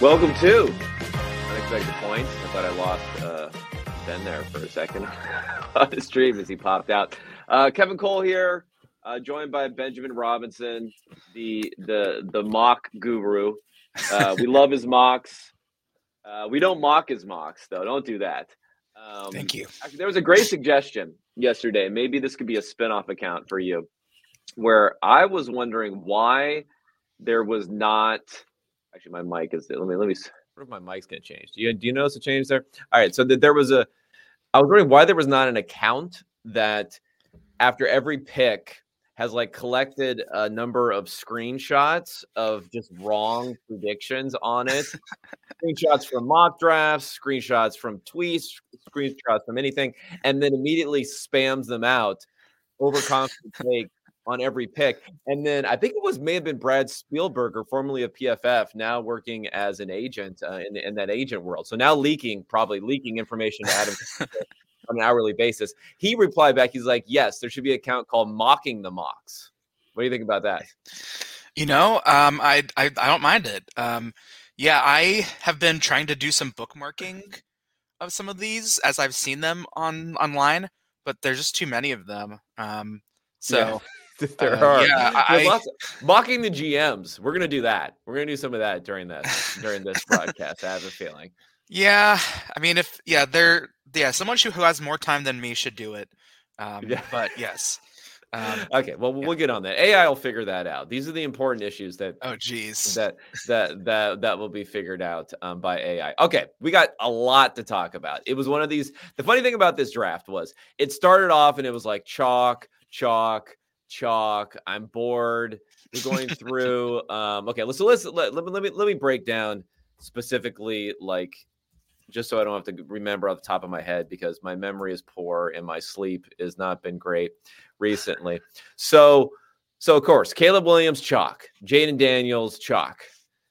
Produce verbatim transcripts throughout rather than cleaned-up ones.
Welcome to Unexpected Points. I thought I lost uh, Ben there for a second on the stream as he popped out. Uh, Kevin Cole here, uh, joined by Benjamin Robinson, the the the mock guru. Uh, we love his mocks. Uh, we don't mock his mocks, though. Don't do that. Um, Thank you. Actually, there was a great suggestion yesterday. Maybe this could be a spinoff account for you, where I was wondering why there was not. Actually, my mic is. Let me let me. What if my mic's gonna change? Do you do you notice a change there? All right. So that there was a. I was wondering why there was not an account that, after every pick, has like collected a number of screenshots of just wrong predictions on it. Screenshots from mock drafts, screenshots from tweets, screenshots from anything, and then immediately spams them out. Overconfident take on every pick. And then I think it was may have been Brad Spielberger, formerly of P F F, now working as an agent uh, in, in that agent world. So now leaking, probably leaking information to Adam on an hourly basis. He replied back, he's like, yes, there should be an account called Mocking the Mocks. What do you think about that? You know, um, I, I I don't mind it. Um, yeah, I have been trying to do some bookmarking of some of these as I've seen them on online, but there's just too many of them. Um, so Yeah. There uh, are. yeah, I, lots of, mocking the G Ms. We're gonna do that. We're gonna do some of that during this during this broadcast. I have a feeling. Yeah, I mean, if yeah, they're yeah, someone who who has more time than me should do it. Um, Yeah. But yes. Um, okay, well, yeah. we'll get on that. A I will figure that out. These are the important issues that oh, geez. that that that that will be figured out um, by A I. Okay, we got a lot to talk about. It was one of these. The funny thing about this draft was it started off and it was like chalk, chalk. Chalk. I'm bored. We're going through. um, okay, let's so let's let, let me let me let me break down specifically, like, just so I don't have to remember off the top of my head because my memory is poor and my sleep has not been great recently. So, so of course, Caleb Williams, chalk. Jaden Daniels, chalk.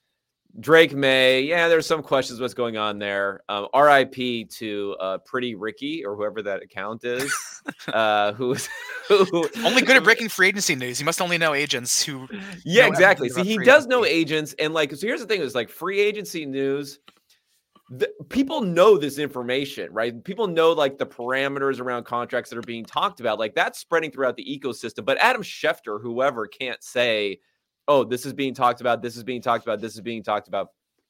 Drake May, yeah, there's some questions what's going on there. Um, R I P to uh, Pretty Ricky or whoever that account is, uh, who's who, only good at breaking free agency news. He must only know agents who. Yeah, know exactly. See, he does agency. know agents, and like, so here's the thing: is like free agency news. The, people know this information, right? People know like the parameters around contracts that are being talked about. Like that's spreading throughout the ecosystem. But Adam Schefter, whoever, can't say, oh, this is being talked about, this is being talked about, this is being talked about.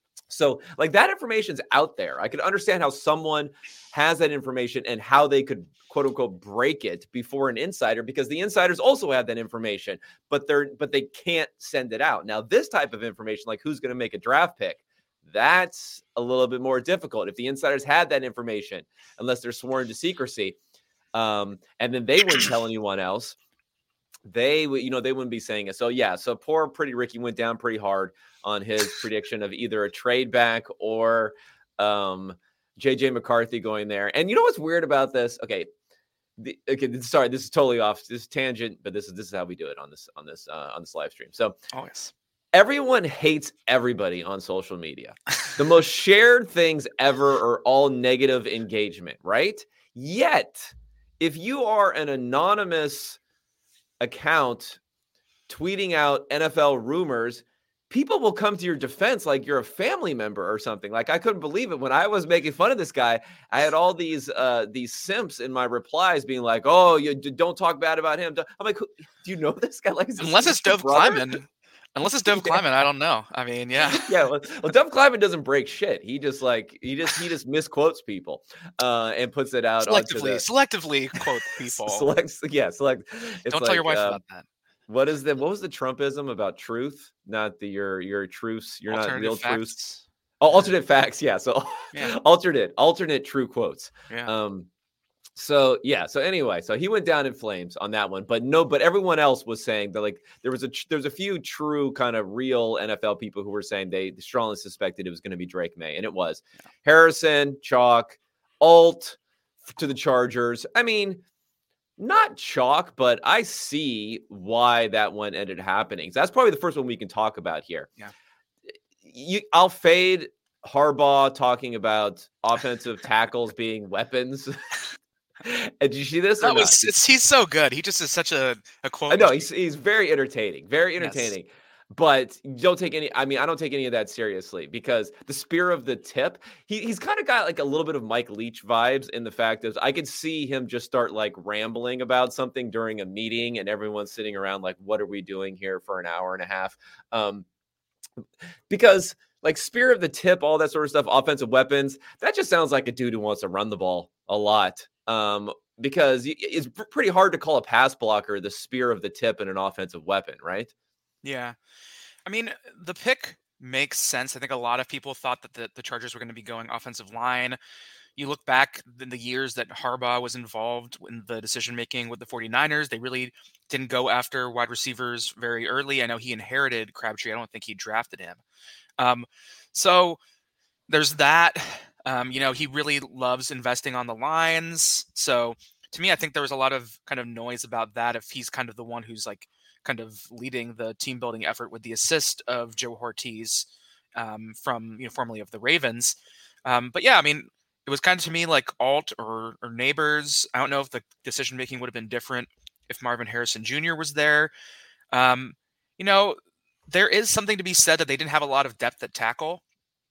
So like that information's out there. I could understand how someone has that information and how they could quote unquote break it before an insider, because the insiders also have that information, but they're but they can't send it out. Now, this type of information, like who's going to make a draft pick, that's a little bit more difficult. If the insiders had that information, unless they're sworn to secrecy, um, and then they wouldn't tell anyone else, they would, you know, they wouldn't be saying it. So yeah, so poor Pretty Ricky went down pretty hard on his prediction of either a trade back or um, J J McCarthy going there. And you know what's weird about this? Okay, the, okay, sorry, this is totally off this tangent, but this is this is how we do it on this on this uh, on this live stream. So always. Everyone hates everybody on social media. The most shared things ever are all negative engagement, right? Yet, if you are an anonymous account tweeting out N F L rumors, people will come to your defense like you're a family member or something. Like I couldn't believe it when I was making fun of this guy. I had all these uh, these simps in my replies being like, "Oh, you don't talk bad about him." I'm like, "Do you know this guy?" Like, unless it's Dov Kleiman. Unless it's Dov yeah. Kleiman, I don't know. I mean, yeah, yeah. Well, well, Dov Kleiman doesn't break shit. He just like he just he just misquotes people uh, and puts it out selectively. The, selectively quote people. Select, yeah, select. Don't like, tell your wife uh, about that. What is the what was the Trumpism about truth? Not the your your truths. You're not real facts. truths. Oh, alternate facts. Yeah. So yeah. alternate alternate true quotes. Yeah. Um. So yeah. So anyway, so he went down in flames on that one, but no, but everyone else was saying that like there was a there was a few true kind of real N F L people who were saying they strongly suspected it was going to be Drake May, and it was. Yeah. Harrison, chalk, alt to the Chargers. I mean, not chalk, but I see why that one ended happening. So that's probably the first one we can talk about here. Yeah. You, I'll fade Harbaugh talking about offensive tackles being weapons. Did you see this? That was, it's, he's so good. He just is such a, a quote. I know he's he's very entertaining, very entertaining. Yes. but don't take any. I mean, I don't take any of that seriously because the spear of the tip. He, he's kind of got like a little bit of Mike Leach vibes in the fact that I could see him just start like rambling about something during a meeting, and everyone's sitting around like, "What are we doing here for an hour and a half?" Um, because like spear of the tip, all that sort of stuff, offensive weapons. That just sounds like a dude who wants to run the ball a lot. Um, because it's pretty hard to call a pass blocker the spear of the tip in an offensive weapon, right? Yeah. I mean, the pick makes sense. I think a lot of people thought that the, the Chargers were going to be going offensive line. You look back in the years that Harbaugh was involved in the decision-making with the 49ers, they really didn't go after wide receivers very early. I know he inherited Crabtree. I don't think he drafted him. Um, so there's that. Um, you know, he really loves investing on the lines. So to me, I think there was a lot of kind of noise about that if he's kind of the one who's like kind of leading the team building effort with the assist of Joe Ortiz um, from, you know, formerly of the Ravens. Um, but yeah, I mean, it was kind of to me like Alt or, or Neighbors. I don't know if the decision making would have been different if Marvin Harrison Junior was there. Um, you know, there is something to be said that they didn't have a lot of depth at tackle.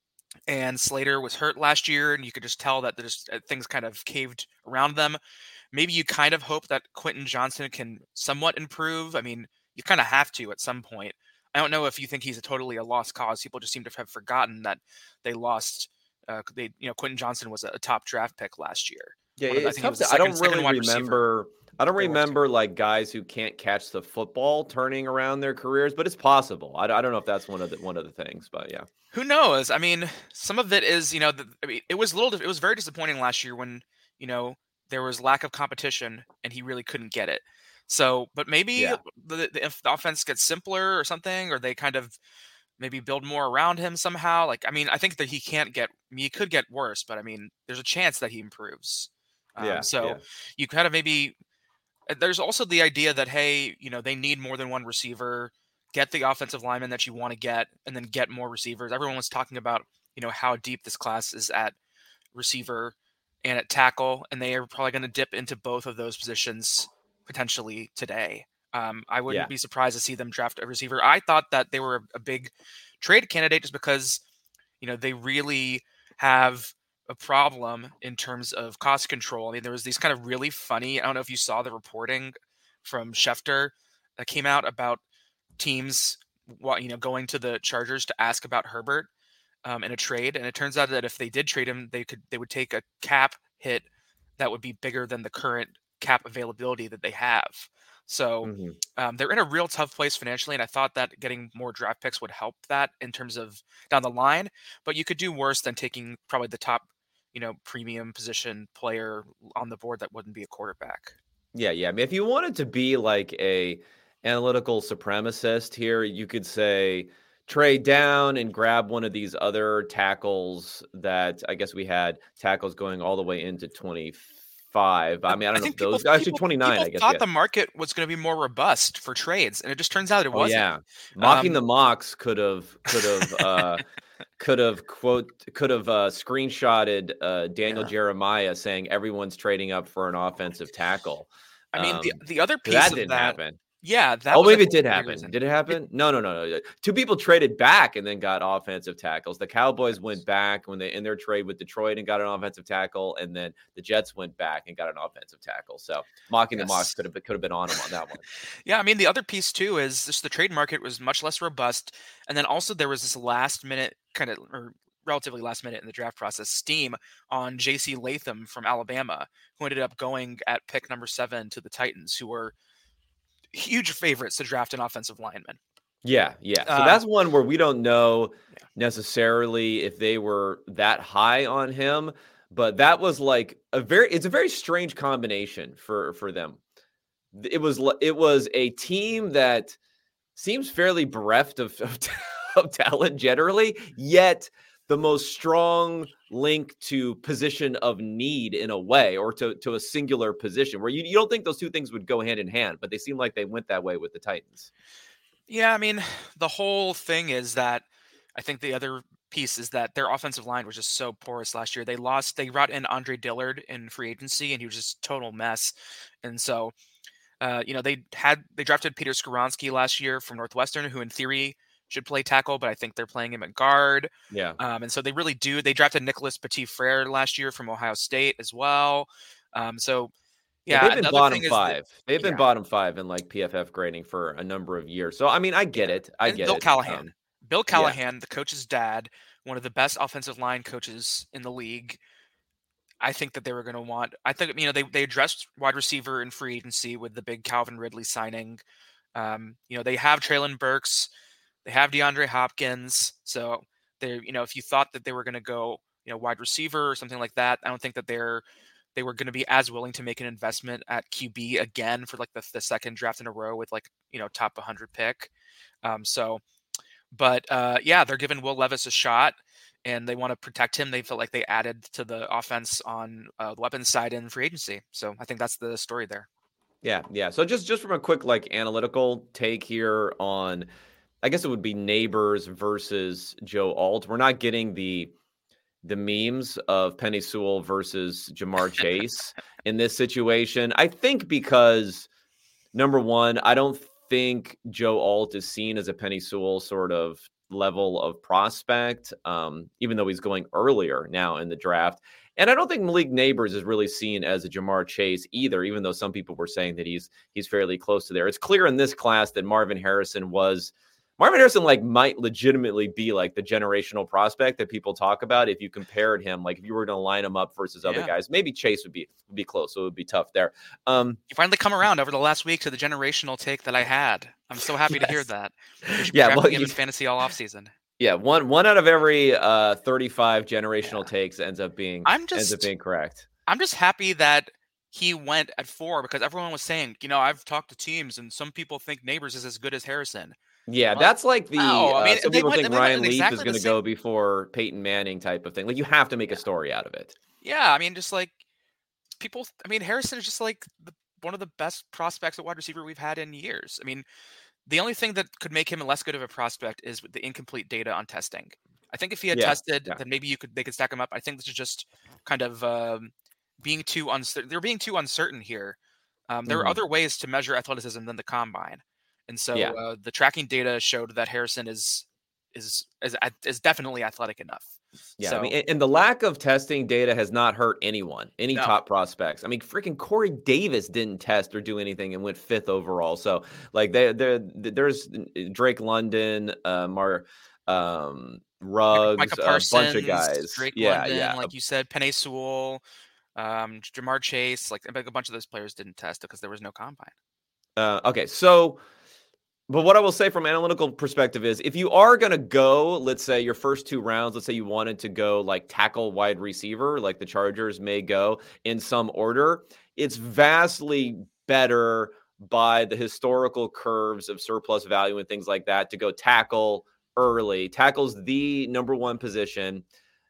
And Slater was hurt last year, and you could just tell that there's uh, things kind of caved around them. Maybe you kind of hope that Quentin Johnson can somewhat improve. I mean, you kind of have to at some point. I don't know if you think he's a totally a lost cause. People just seem to have forgotten that they lost. Uh, they, you know, Quentin Johnson was a top draft pick last year. Yeah, One of the- I it's think he tough was the to. I second, don't second really wide receiver. remember. I don't They were remember like guys who can't catch the football turning around their careers, but it's possible. I, I don't know if that's one of the one of the things, but yeah. Who knows? I mean, some of it is, you know, the, I mean, it was a little, it was very disappointing last year when, you know, there was lack of competition and he really couldn't get it. So, but maybe Yeah. the, the, if the offense gets simpler or something, or they kind of maybe build more around him somehow. Like, I mean, I think that he can't get, I mean, he could get worse, but I mean, there's a chance that he improves. Um, Yeah, so yeah. you kind of maybe, there's also the idea that, hey, you know, they need more than one receiver. Get the offensive lineman that you want to get, and then get more receivers. Everyone was talking about, you know, how deep this class is at receiver and at tackle, and they are probably going to dip into both of those positions potentially today. Um, I wouldn't Yeah. be surprised to see them draft a receiver. I thought that they were a big trade candidate just because, you know, they really have a problem in terms of cost control. I mean, there was these kind of really funny, I don't know if you saw the reporting from Schefter that came out about teams, you know, going to the Chargers to ask about Herbert um, in a trade. And it turns out that if they did trade him, they could, they would take a cap hit that would be bigger than the current cap availability that they have. So Mm-hmm. um, they're in a real tough place financially, and I thought that getting more draft picks would help that in terms of down the line. But you could do worse than taking probably the top, you know, premium position player on the board that wouldn't be a quarterback. Yeah, yeah. I mean, if you wanted to be like a analytical supremacist here, you could say trade down and grab one of these other tackles that I guess we had tackles going all the way into twenty-five. I mean, I don't I know think if those people, actually people, twenty-nine, people I guess. thought Yeah. the market was going to be more robust for trades, and it just turns out it Oh wasn't. yeah. Mocking Um, the mocks could have could have uh could have quote could have uh screenshotted uh Daniel Yeah. Jeremiah saying everyone's trading up for an offensive tackle. I mean, Um, the the other piece that of didn't that, happen. yeah, that Oh, was I maybe it think did the big happen. reason. Did it It, happen? No, no, no, no. Two people traded back and then got offensive tackles. The Cowboys went back when they in their trade with Detroit and got an offensive tackle, and then the Jets went back and got an offensive tackle. So mocking the mocks yes. could have could have been on them on that one. Yeah, I mean, the other piece too is just the trade market was much less robust, and then also there was this last minute kind of or relatively last minute in the draft process steam on J C Latham from Alabama, who ended up going at pick number seven to the Titans, who were huge favorites to draft an offensive lineman. Yeah, yeah. So Um, that's one where we don't know Yeah. necessarily if they were that high on him, but that was like a very it's a very strange combination for for them. It was li- it was a team that seems fairly bereft of, of, of talent generally, yet the most strong link to position of need in a way, or to, to a singular position where you, you don't think those two things would go hand in hand, but they seem like they went that way with the Titans. Yeah, I mean, the whole thing is that I think the other piece is that their offensive line was just so porous last year. They lost, they brought in Andre Dillard in free agency, and he was just a total mess. And so, uh, you know, they had they drafted Peter Skoronsky last year from Northwestern, who in theory should play tackle, but I think they're playing him at guard. Yeah. Um, and so they really do. They drafted Nicholas Petit-Frere last year from Ohio State as well. Um, so, yeah, yeah they've been another bottom thing is five. that, They've been yeah. bottom five in like P F F grading for a number of years. So, I mean, I get Yeah. it. I And get Bill it. Callahan. Um, Bill Callahan, the coach's dad, one of the best offensive line coaches in the league. I think that they were going to want, I think, you know, they, they addressed wide receiver in free agency with the big Calvin Ridley signing. Um, you know, they have Traylon Burks, they have DeAndre Hopkins. So they, you know, if you thought that they were going to go, you know, wide receiver or something like that, I don't think that they're, they were going to be as willing to make an investment at Q B again for like the, the second draft in a row with like, you know, top one hundred pick. Um, so, but uh, yeah, they're giving Will Levis a shot. And they want to protect him. They felt like they added to the offense on uh, the weapons side in free agency. So I think that's the story there. Yeah, yeah. So just just from a quick like analytical take here on, I guess it would be Neighbors versus Joe Alt. We're not getting the the memes of Penei Sewell versus Ja'Marr Chase in this situation. I think because number one, I don't think Joe Alt is seen as a Penei Sewell sort of level of prospect, um, even though he's going earlier now in the draft. And I don't think Malik Neighbors is really seen as a Ja'Marr Chase either, even though some people were saying that he's he's fairly close to there. It's clear in this class that Marvin Harrison was Marvin Harrison like might legitimately be like the generational prospect that people talk about. If you compared him, like if you were going to line him up versus other yeah. guys, maybe Chase would be would be close, so it would be tough there. Um, you finally come around over the last week to the generational take that I had. I'm so happy yes. to hear that. Yeah, well, you, fantasy all off season. Yeah, one one out of every uh, thirty-five generational yeah. takes ends up being I'm just, ends up being correct. I'm just happy that he went at four because everyone was saying, you know, I've talked to teams and some people think Neighbors is as good as Harrison. Yeah, well, that's like the. Oh, I mean, uh, some people went, think Ryan Leaf exactly is going to go before Peyton Manning type of thing. Like you have to make yeah. a story out of it. Yeah, I mean, just like people. I mean, Harrison is just like the, one of the best prospects at wide receiver we've had in years. I mean, the only thing that could make him less good of a prospect is with the incomplete data on testing. I think if he had yeah, tested, yeah. then maybe you could they could stack him up. I think this is just kind of um, being too uncertain. They're being too uncertain here. Um, there mm-hmm. are other ways to measure athleticism than the combine. And so yeah. uh, the tracking data showed that Harrison is is is is definitely athletic enough. Yeah, so, I mean, and the lack of testing data has not hurt anyone, any no. top prospects. I mean, freaking Corey Davis didn't test or do anything and went fifth overall. So, like, they, there's Drake London, uh, Mar, um, Ruggs, a bunch of guys. Drake yeah, London, yeah. like you said, Penei Sewell, um, Ja'Marr Chase, like a bunch of those players didn't test because there was no combine. Uh, okay, so. But what I will say from an analytical perspective is if you are going to go, let's say your first two rounds, let's say you wanted to go like tackle wide receiver, like the Chargers may go in some order, it's vastly better by the historical curves of surplus value and things like that to go tackle early. Tackle's the number one position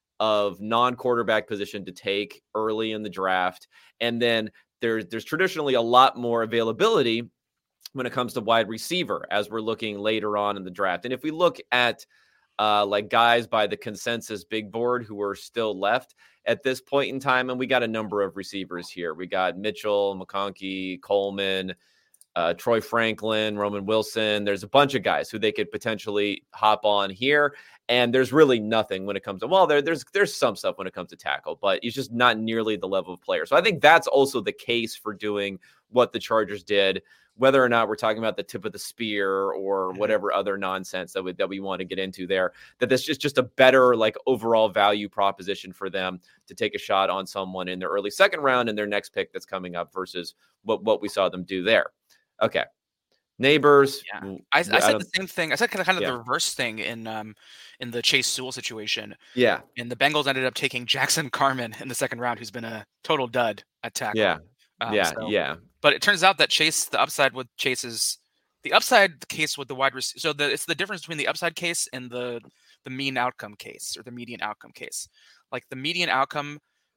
of non-quarterback position to take early in the draft. And then there's, there's traditionally a lot more availability when it comes to wide receiver, as we're looking later on in the draft. And if we look at uh, like guys by the consensus big board who are still left at this point in time, and we got a number of receivers here. We got Mitchell, McConkey, Coleman, uh, Troy Franklin, Roman Wilson. There's a bunch of guys who they could potentially hop on here. And there's really nothing when it comes to, well, there, there's there's some stuff when it comes to tackle, but it's just not nearly the level of player. So I think that's also the case for doing what the Chargers did, whether or not we're talking about the tip of the spear or whatever other nonsense that we, that we want to get into there, that this is just a better like overall value proposition for them to take a shot on someone in their early second round and their next pick that's coming up versus what, what we saw them do there. Okay. Neighbors. Yeah. I, I, I said the same thing. I said kind of, kind of yeah. the reverse thing in um in the Chase Sewell situation. Yeah. And the Bengals ended up taking Jackson Carman in the second round, who's been a total dud at tackle. Yeah. Um, yeah. so, yeah. But it turns out that Chase, the upside with Chase is the upside case with the wide receiver. So the, it's the difference between the upside case and the the mean outcome case or the median outcome case. Like the median outcome,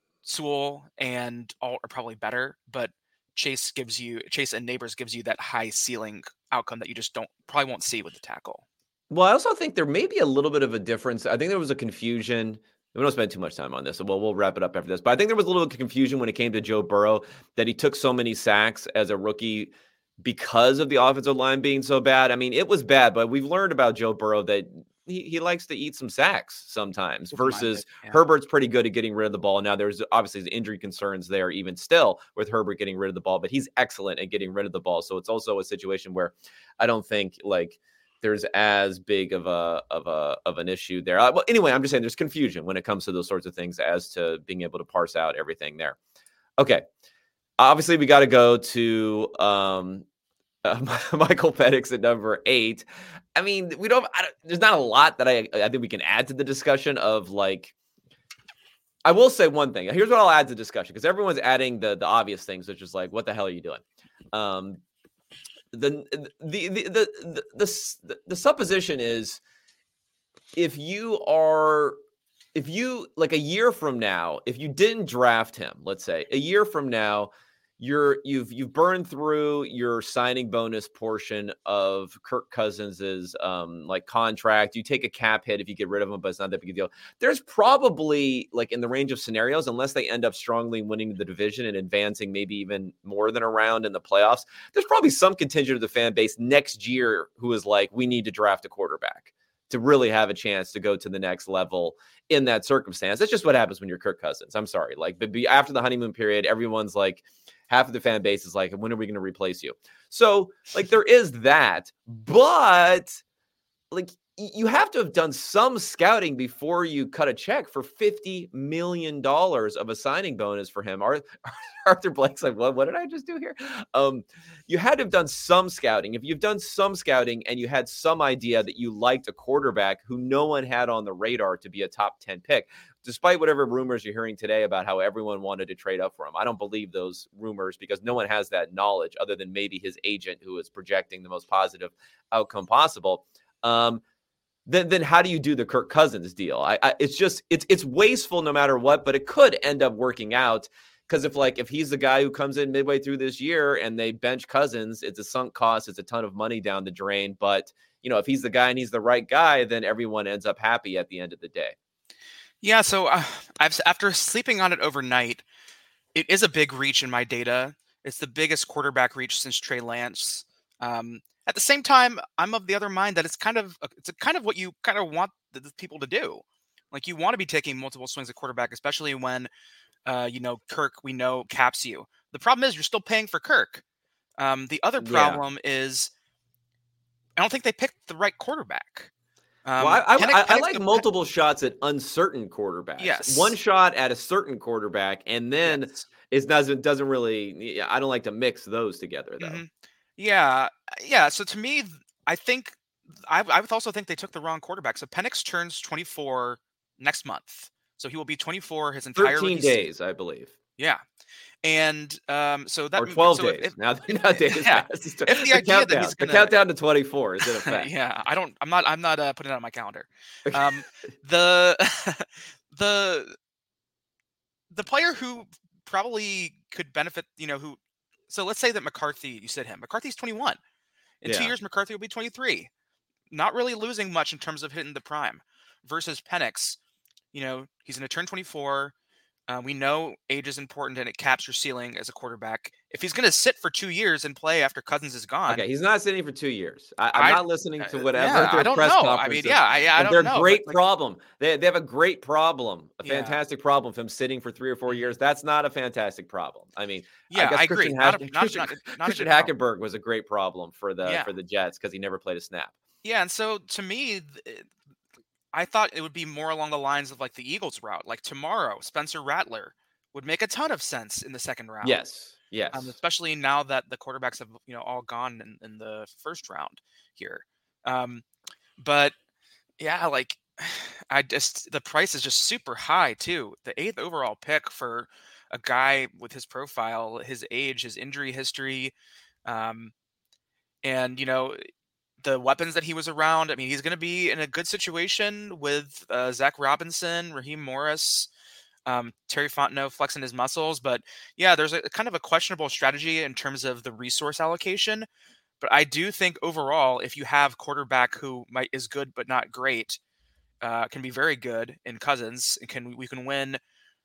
Sewell and Alt are probably better, but Chase gives you Chase and Neighbors gives you that high ceiling outcome that you just don't probably won't see with the tackle. Well, I also think there may be a little bit of a difference. I think there was a confusion. We don't spend too much time on this, so we'll, we'll wrap it up after this. But I think there was a little bit of confusion when it came to Joe Burrow that he took so many sacks as a rookie because of the offensive line being so bad. I mean, it was bad, but we've learned about Joe Burrow that he, he likes to eat some sacks sometimes versus yeah. Herbert's pretty good at getting rid of the ball. Now, there's obviously the injury concerns there even still with Herbert getting rid of the ball, but he's excellent at getting rid of the ball. So it's also a situation where I don't think like there's as big of a of a of an issue there. Uh, well, anyway, I'm just saying there's confusion when it comes to those sorts of things as to being able to parse out everything there. Okay. Obviously, we got to go to um, uh, Michael Penix at number eight. I mean, we don't, I don't. There's not a lot that I I think we can add to the discussion of like. I will say one thing. Here's what I'll add to the discussion because everyone's adding the the obvious things, which is like, what the hell are you doing? Um, the the the the the, the, the supposition is if you are. If you like a year from now, if you didn't draft him, let's say a year from now, you're you've you've burned through your signing bonus portion of Kirk Cousins's um like contract. You take a cap hit if you get rid of him, but it's not that big a deal. There's probably like in the range of scenarios, unless they end up strongly winning the division and advancing maybe even more than a round in the playoffs, there's probably some contingent of the fan base next year who is like, we need to draft a quarterback to really have a chance to go to the next level in that circumstance. That's just what happens when you're Kirk Cousins. I'm sorry. Like, but be, after the honeymoon period, everyone's like, half of the fan base is like, when are we going to replace you? So, like, there is that. But, like, you have to have done some scouting before you cut a check for fifty million dollars of a signing bonus for him. Arthur Blake's like, what, what did I just do here? Um, you had to have done some scouting. If you've done some scouting and you had some idea that you liked a quarterback who no one had on the radar to be a top ten pick, despite whatever rumors you're hearing today about how everyone wanted to trade up for him. I don't believe those rumors because no one has that knowledge other than maybe his agent who is projecting the most positive outcome possible. Um, Then, then how do you do the Kirk Cousins deal? I, I, it's just it's it's wasteful no matter what, but it could end up working out because if like if he's the guy who comes in midway through this year and they bench Cousins, it's a sunk cost, it's a ton of money down the drain. But you know, if he's the guy and he's the right guy, then everyone ends up happy at the end of the day. Yeah. So uh, I've after sleeping on it overnight, it is a big reach in my data. It's the biggest quarterback reach since Trey Lance. Um, At the same time, I'm of the other mind that it's kind of it's a kind of what you kind of want the, the people to do. Like you want to be taking multiple swings at quarterback, especially when uh, you know Kirk we know caps you. The problem is you're still paying for Kirk. Um, the other problem yeah. is I don't think they picked the right quarterback. Um, well, I, I, Penix, I, I Penix, like multiple shots at uncertain quarterbacks. Yes, one shot at a certain quarterback, and then yes. it doesn't doesn't really. I don't like to mix those together though. Mm-hmm. Yeah, yeah. So to me, I think I, I would also think they took the wrong quarterback. So Penix turns twenty-four next month, so he will be twenty-four his entire thirteen days, I believe. Yeah, and um, so that or twelve so days. If, now, nowadays, yeah. If the, the idea countdown, that he's gonna, the countdown to twenty-four is in effect. Yeah, I don't. I'm not. I'm not uh, putting it on my calendar. Um, the the the player who probably could benefit, you know, who. So let's say that McCarthy, you said him. McCarthy's twenty-one. In yeah. two years, McCarthy will be twenty-three. Not really losing much in terms of hitting the prime. Versus Penix, you know, he's going to turn twenty-four. Uh, we know age is important and it caps your ceiling as a quarterback. If he's going to sit for two years and play after Cousins is gone. Okay, he's not sitting for two years. I, I'm I, not listening to whatever yeah, their I don't press know. conferences. I mean, yeah, I, I don't they're know. They're a great like, problem. They, they have a great problem, a yeah. fantastic problem of him sitting for three or four years. That's not a fantastic problem. I mean, yeah, I, guess I Christian agree. Has, not a, not, Christian, not, not Christian Hackenberg was a great problem for the yeah. for the Jets because he never played a snap. Yeah, and so to me, I thought it would be more along the lines of like the Eagles route. Like tomorrow, Spencer Rattler would make a ton of sense in the second round. Yes, yes. Um, especially now that the quarterbacks have, you know, all gone in, in the first round here. Um, but yeah, like I just the price is just super high too. The eighth overall pick for a guy with his profile, his age, his injury history, um, and you know the weapons that he was around. I mean, he's going to be in a good situation with uh, Zach Robinson, Raheem Morris. Um, Terry Fontenot flexing his muscles, but yeah, there's a, a kind of a questionable strategy in terms of the resource allocation. But I do think overall, if you have quarterback who might is good but not great, uh, can be very good in Cousins, and can we can win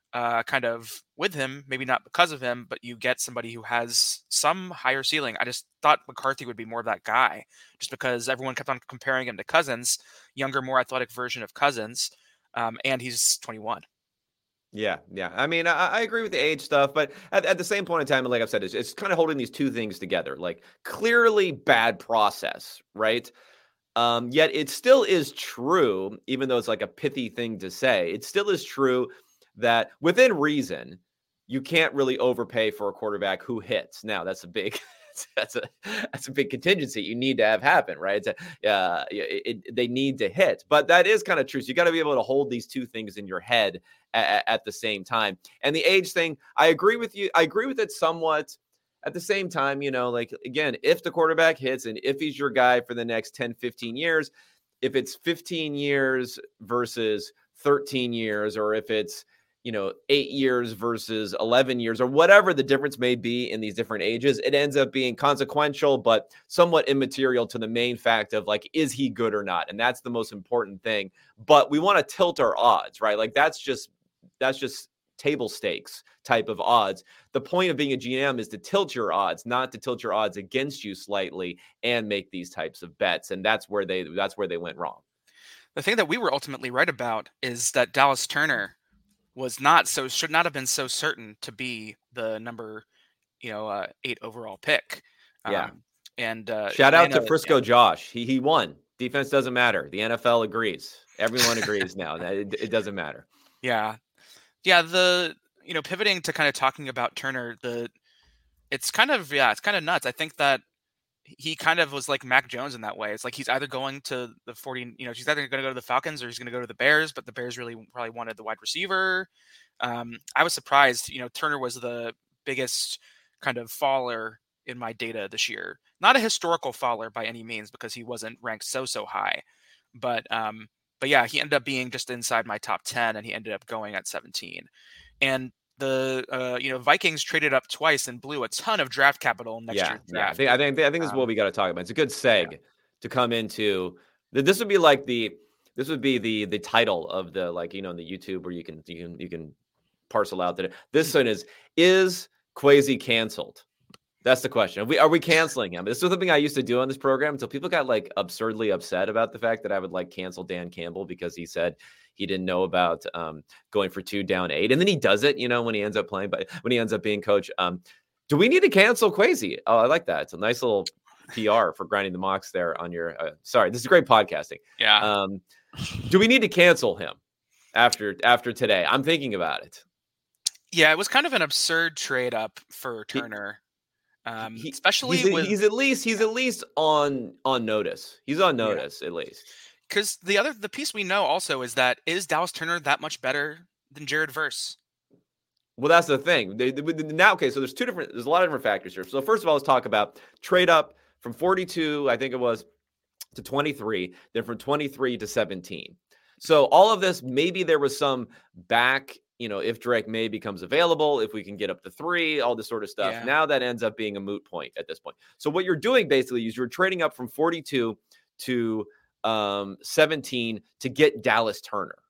uh, kind of with him, maybe not because of him, but you get somebody who has some higher ceiling. I just thought McCarthy would be more of that guy, just because everyone kept on comparing him to Cousins, younger, more athletic version of Cousins, um, and he's twenty-one. Yeah, yeah. I mean, I, I agree with the age stuff, but at, at the same point in time, like I've said, it's, it's kind of holding these two things together. Like clearly bad process, right? Um, yet it still is true, even though it's like a pithy thing to say, it still is true that within reason, you can't really overpay for a quarterback who hits. Now, that's a big that's a that's a big contingency you need to have happen, right? It's a, uh, it, it, they need to hit, but that is kind of true. So you got to be able to hold these two things in your head at, at the same time. And the age thing, I agree with you. I agree with it somewhat. At the same time, you know, like, again, if the quarterback hits and if he's your guy for the next ten, fifteen years, if it's fifteen years versus thirteen years, or if it's, you know, eight years versus eleven years, or whatever the difference may be in these different ages, it ends up being consequential, but somewhat immaterial to the main fact of like, is he good or not? And that's the most important thing. But we want to tilt our odds, right? Like that's just, that's just table stakes type of odds. The point of being a G M is to tilt your odds, not to tilt your odds against you slightly and make these types of bets. And that's where they, that's where they went wrong. The thing that we were ultimately right about is that Dallas Turner was not so should not have been so certain to be the number, you know, uh, eight overall pick. Yeah. Um, and uh, shout out Atlanta, to Frisco yeah. Josh. He he won. Defense doesn't matter. The N F L agrees. Everyone agrees now. It, it doesn't matter. Yeah, yeah. The you know pivoting to kind of talking about Turner, the it's kind of yeah, it's kind of nuts. I think that he kind of was like Mac Jones in that way. It's like he's either going to the forty, you know, he's either going to go to the Falcons or he's going to go to the Bears, but the Bears really probably wanted the wide receiver. Um, I was surprised, you know, Turner was the biggest kind of faller in my data this year. Not a historical faller by any means because he wasn't ranked so, so high. But, um, but yeah, he ended up being just inside my top ten and he ended up going at seventeen. And the uh, you know Vikings traded up twice and blew a ton of draft capital next yeah, year's yeah. draft. I think I think I think this is Um, what we got to talk about. It's a good seg yeah. to come into. This would be like the this would be the the title of the, like, you know, in the YouTube where you can you can you can parcel out that this one is is Kwesi canceled? That's the question. Are we, are we canceling him? This was something I used to do on this program until people got like absurdly upset about the fact that I would like cancel Dan Campbell because he said he didn't know about um, going for two down eight. And then he does it, you know, when he ends up playing, but when he ends up being coach. Um, do we need to cancel Kwesi? Oh, I like that. It's a nice little P R for grinding the mocks there on your, uh, sorry, this is great podcasting. Yeah. Um, do we need to cancel him after, after today? I'm thinking about it. Yeah, it was kind of an absurd trade up for Turner. Um, he, especially he's, with he's at least he's at least on on notice. He's on notice yeah. at least. Because the other the piece we know also is that is Dallas Turner that much better than Jared Verse? Well, that's the thing. They, they, now, okay, so there's two different. There's a lot of different factors here. So first of all, let's talk about trade up from forty-two, I think it was, to twenty-three. Then from twenty-three to seventeen. So all of this, maybe there was some back. You know, if Drake May becomes available, if we can get up to three, all this sort of stuff. Yeah. Now that ends up being a moot point at this point. So what you're doing basically is you're trading up from forty-two to um, seventeen to get Dallas Turner.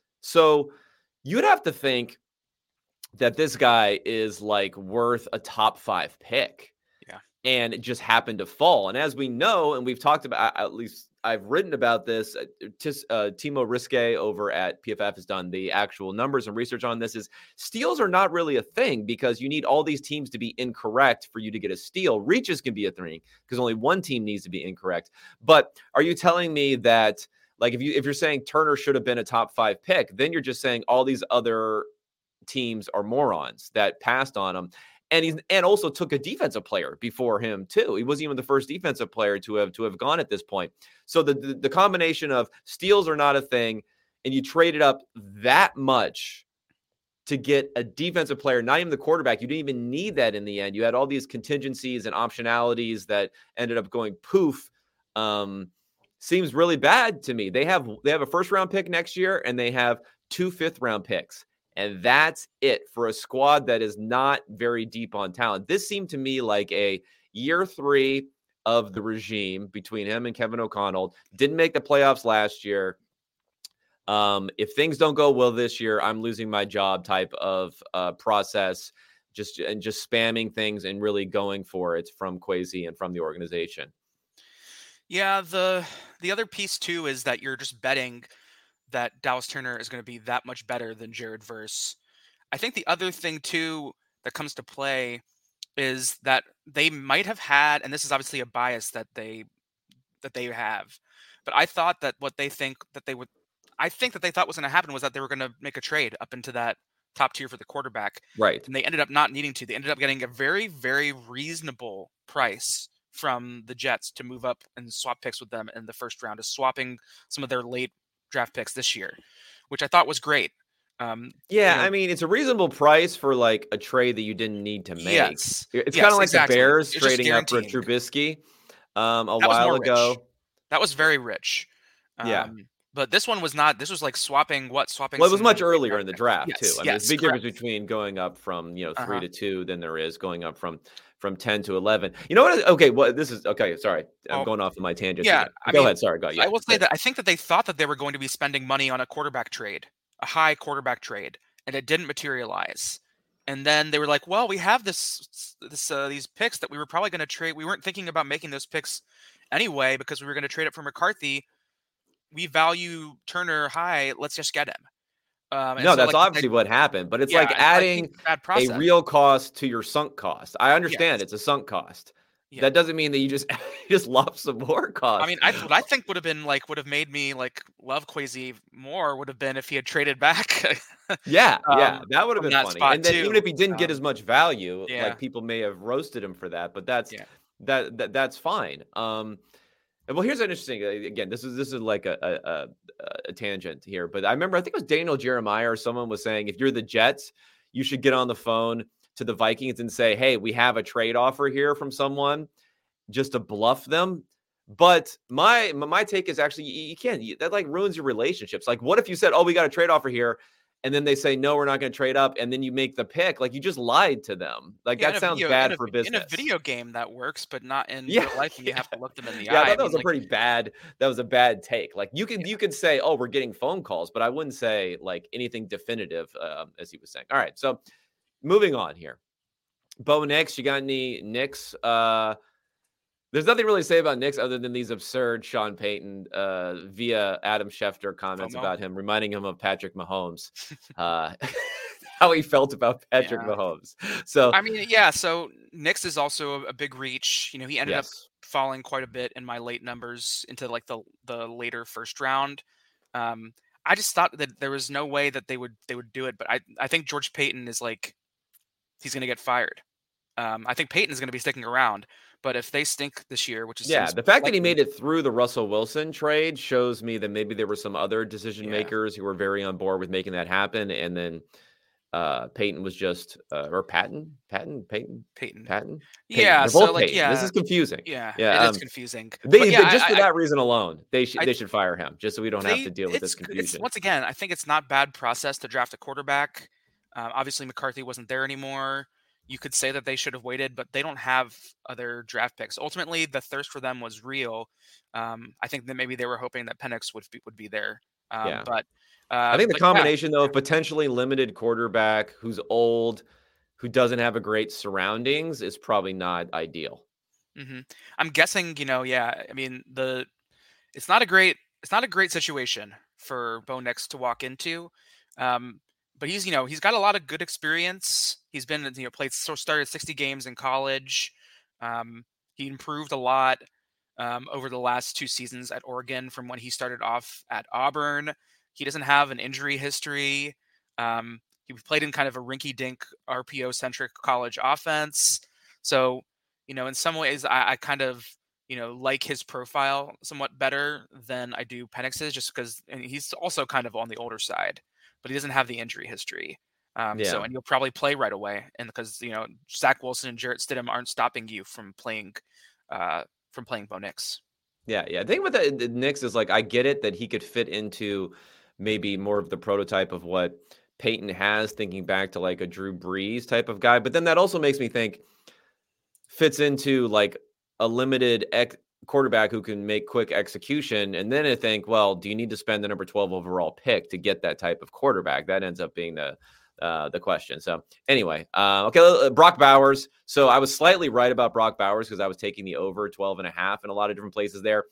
So you'd have to think that this guy is like worth a top five pick. Yeah. And it just happened to fall. And as we know, and we've talked about, at least I've written about this, uh, Timo Riske over at P F F has done the actual numbers and research on this, is steals are not really a thing because you need all these teams to be incorrect for you to get a steal. Reaches can be a thing because only one team needs to be incorrect. But are you telling me that, like, if you, if you're saying Turner should have been a top five pick, then you're just saying all these other teams are morons that passed on him. And he's and also took a defensive player before him too. He wasn't even the first defensive player to have to have gone at this point. So the, the the combination of steals are not a thing, and you traded up that much to get a defensive player, not even the quarterback. You didn't even need that in the end. You had all these contingencies and optionalities that ended up going poof. Um, seems really bad to me. They have they have a first round pick next year, and they have two fifth round picks. And that's it for a squad that is not very deep on talent. This seemed to me like a year three of the regime between him and Kevin O'Connell. Didn't make the playoffs last year. Um, if things don't go well this year, I'm losing my job type of uh, process, just and just spamming things and really going for it from Kwesi and from the organization. Yeah, the the other piece too is that you're just betting that Dallas Turner is going to be that much better than Jared Verse. I think the other thing too that comes to play is that they might have had, and this is obviously a bias that they that they have, but I thought that what they think that they would, I think that they thought was going to happen was that they were going to make a trade up into that top tier for the quarterback, Right. and they ended up not needing to. They ended up getting a very, very reasonable price from the Jets to move up and swap picks with them in the first round, is swapping some of their late draft picks this year, which I thought was great. Um, Yeah, you know, I mean, it's a reasonable price for like a trade that you didn't need to make. yes, It's yes, kind of like exactly. the Bears It's just trading up for guaranteeing. Trubisky um, a That was while more rich. ago. That was very rich. Um, Yeah. But this one was not. This was like swapping what? Swapping. Well, it was some much late earlier in the picks. draft Yes, too. I mean, yes, there's a big correct. difference between going up from you know three Uh-huh. to two than there is going up from from ten to eleven. You know what? Okay, well, this is okay. Sorry, I'm Oh, going off of my tangent. yeah, Again. I Go mean, ahead. Sorry, go. Yeah, I will say good. that I think that they thought that they were going to be spending money on a quarterback trade, a high quarterback trade, and it didn't materialize. And then they were like, "Well, we have this, this, uh, these picks that we were probably going to trade. We weren't thinking about making those picks anyway because we were going to trade it for McCarthy. We value Turner high. Let's just get him." Um, and No, so, that's like, obviously I, what happened, but it's yeah, like and so I think adding it's a bad a process. real cost to your sunk cost. I understand Yes. it's a sunk cost. Yeah. That doesn't mean that you just you just lop some more costs. I mean, I what I think would have been like would have made me like love Kwesi more would have been if he had traded back. Yeah, yeah, um, that would have from been that funny. spot And then too. even if he didn't get Um, as much value, yeah, like people may have roasted him for that, but that's yeah. that, that that's fine. Um, and well, here's an interesting. uh, Again, this is this is like a, a a a tangent here, but I remember I think it was Daniel Jeremiah or someone was saying if you're the Jets, you should get on the phone to the Vikings and say, "Hey, we have a trade offer here from someone," just to bluff them. But my my my take is actually you, you can't you, that like ruins your relationships. Like, what if you said, "Oh, we got a trade offer here," and then they say, "No, we're not going to trade up," and then you make the pick? Like, you just lied to them. Like, Yeah, in that a sounds video, in bad a, for in business. a video game that works, but not in Yeah, real life when you yeah, have to look them in the yeah. I eye. thought I that mean, was a like, pretty bad. That was a bad take. Like, you could yeah, you could say, "Oh, we're getting phone calls," but I wouldn't say like anything definitive, um, as he was saying. All right, so moving on here. Bo Nix, you got any Knicks? Uh, There's nothing really to say about Knicks other than these absurd Sean Payton uh, via Adam Schefter comments FOMO. about him, reminding him of Patrick Mahomes, uh, how he felt about Patrick Yeah. Mahomes. So, I mean, yeah. So Knicks is also a, a big reach. You know, he ended up yes, falling quite a bit in my late numbers into like the the later first round. Um, I just thought that there was no way that they would they would do it, but I I think George Payton is like he's going to get fired. Um, I think Payton is going to be sticking around, but if they stink this year, which is yeah, seems the fact that he likely, made it through the Russell Wilson trade shows me that maybe there were some other decision yeah, makers who were very on board with making that happen, and then uh, Peyton was just uh, or Patton, Patton, Peyton, Payton, Patton, Peyton. yeah. They're So both like, Peyton. This yeah, is confusing. yeah, Yeah, it is um, confusing. They, But yeah, they- just I, for I, that reason alone, they should I they should fire him just so we don't have they to deal with this it's it's confusion. once again, I think it's not bad process to draft a quarterback. Um, obviously, McCarthy wasn't there anymore. You could say that they should have waited, but they don't have other draft picks. Ultimately, the thirst for them was real. Um, I think that maybe they were hoping that Penix would be, would be there. Um, Yeah, but I uh, think the but yeah, combination though of potentially limited quarterback who's old, who doesn't have a great surroundings is probably not ideal. hmm I'm guessing. You know, yeah. I mean, the it's not a great it's not a great situation for Bo Nix to walk into. Um, but he's you know he's got a lot of good experience. He's been you know played so started sixty games in college. Um, he improved a lot um, over the last two seasons at Oregon from when he started off at Auburn. He doesn't have an injury history. Um, he played in kind of a rinky-dink R P O-centric college offense. So, you know, in some ways, I, I kind of you know, like his profile somewhat better than I do Penix's, just because and he's also kind of on the older side, but he doesn't have the injury history. Um, so, Yeah, and you'll probably play right away, and because you know Zach Wilson and Jarrett Stidham aren't stopping you from playing, uh, from playing Bo Nix. yeah, yeah. The thing with the, the Knicks is like I get it that he could fit into maybe more of the prototype of what Peyton has, thinking back to like a Drew Brees type of guy, but then that also makes me think fits into like a limited ex- quarterback who can make quick execution. And then I think, well, do you need to spend the number twelve overall pick to get that type of quarterback? That ends up being the uh, the question. So anyway, uh, okay, uh, Brock Bowers. So I was slightly right about Brock Bowers because I was taking the over twelve and a half in a lot of different places there.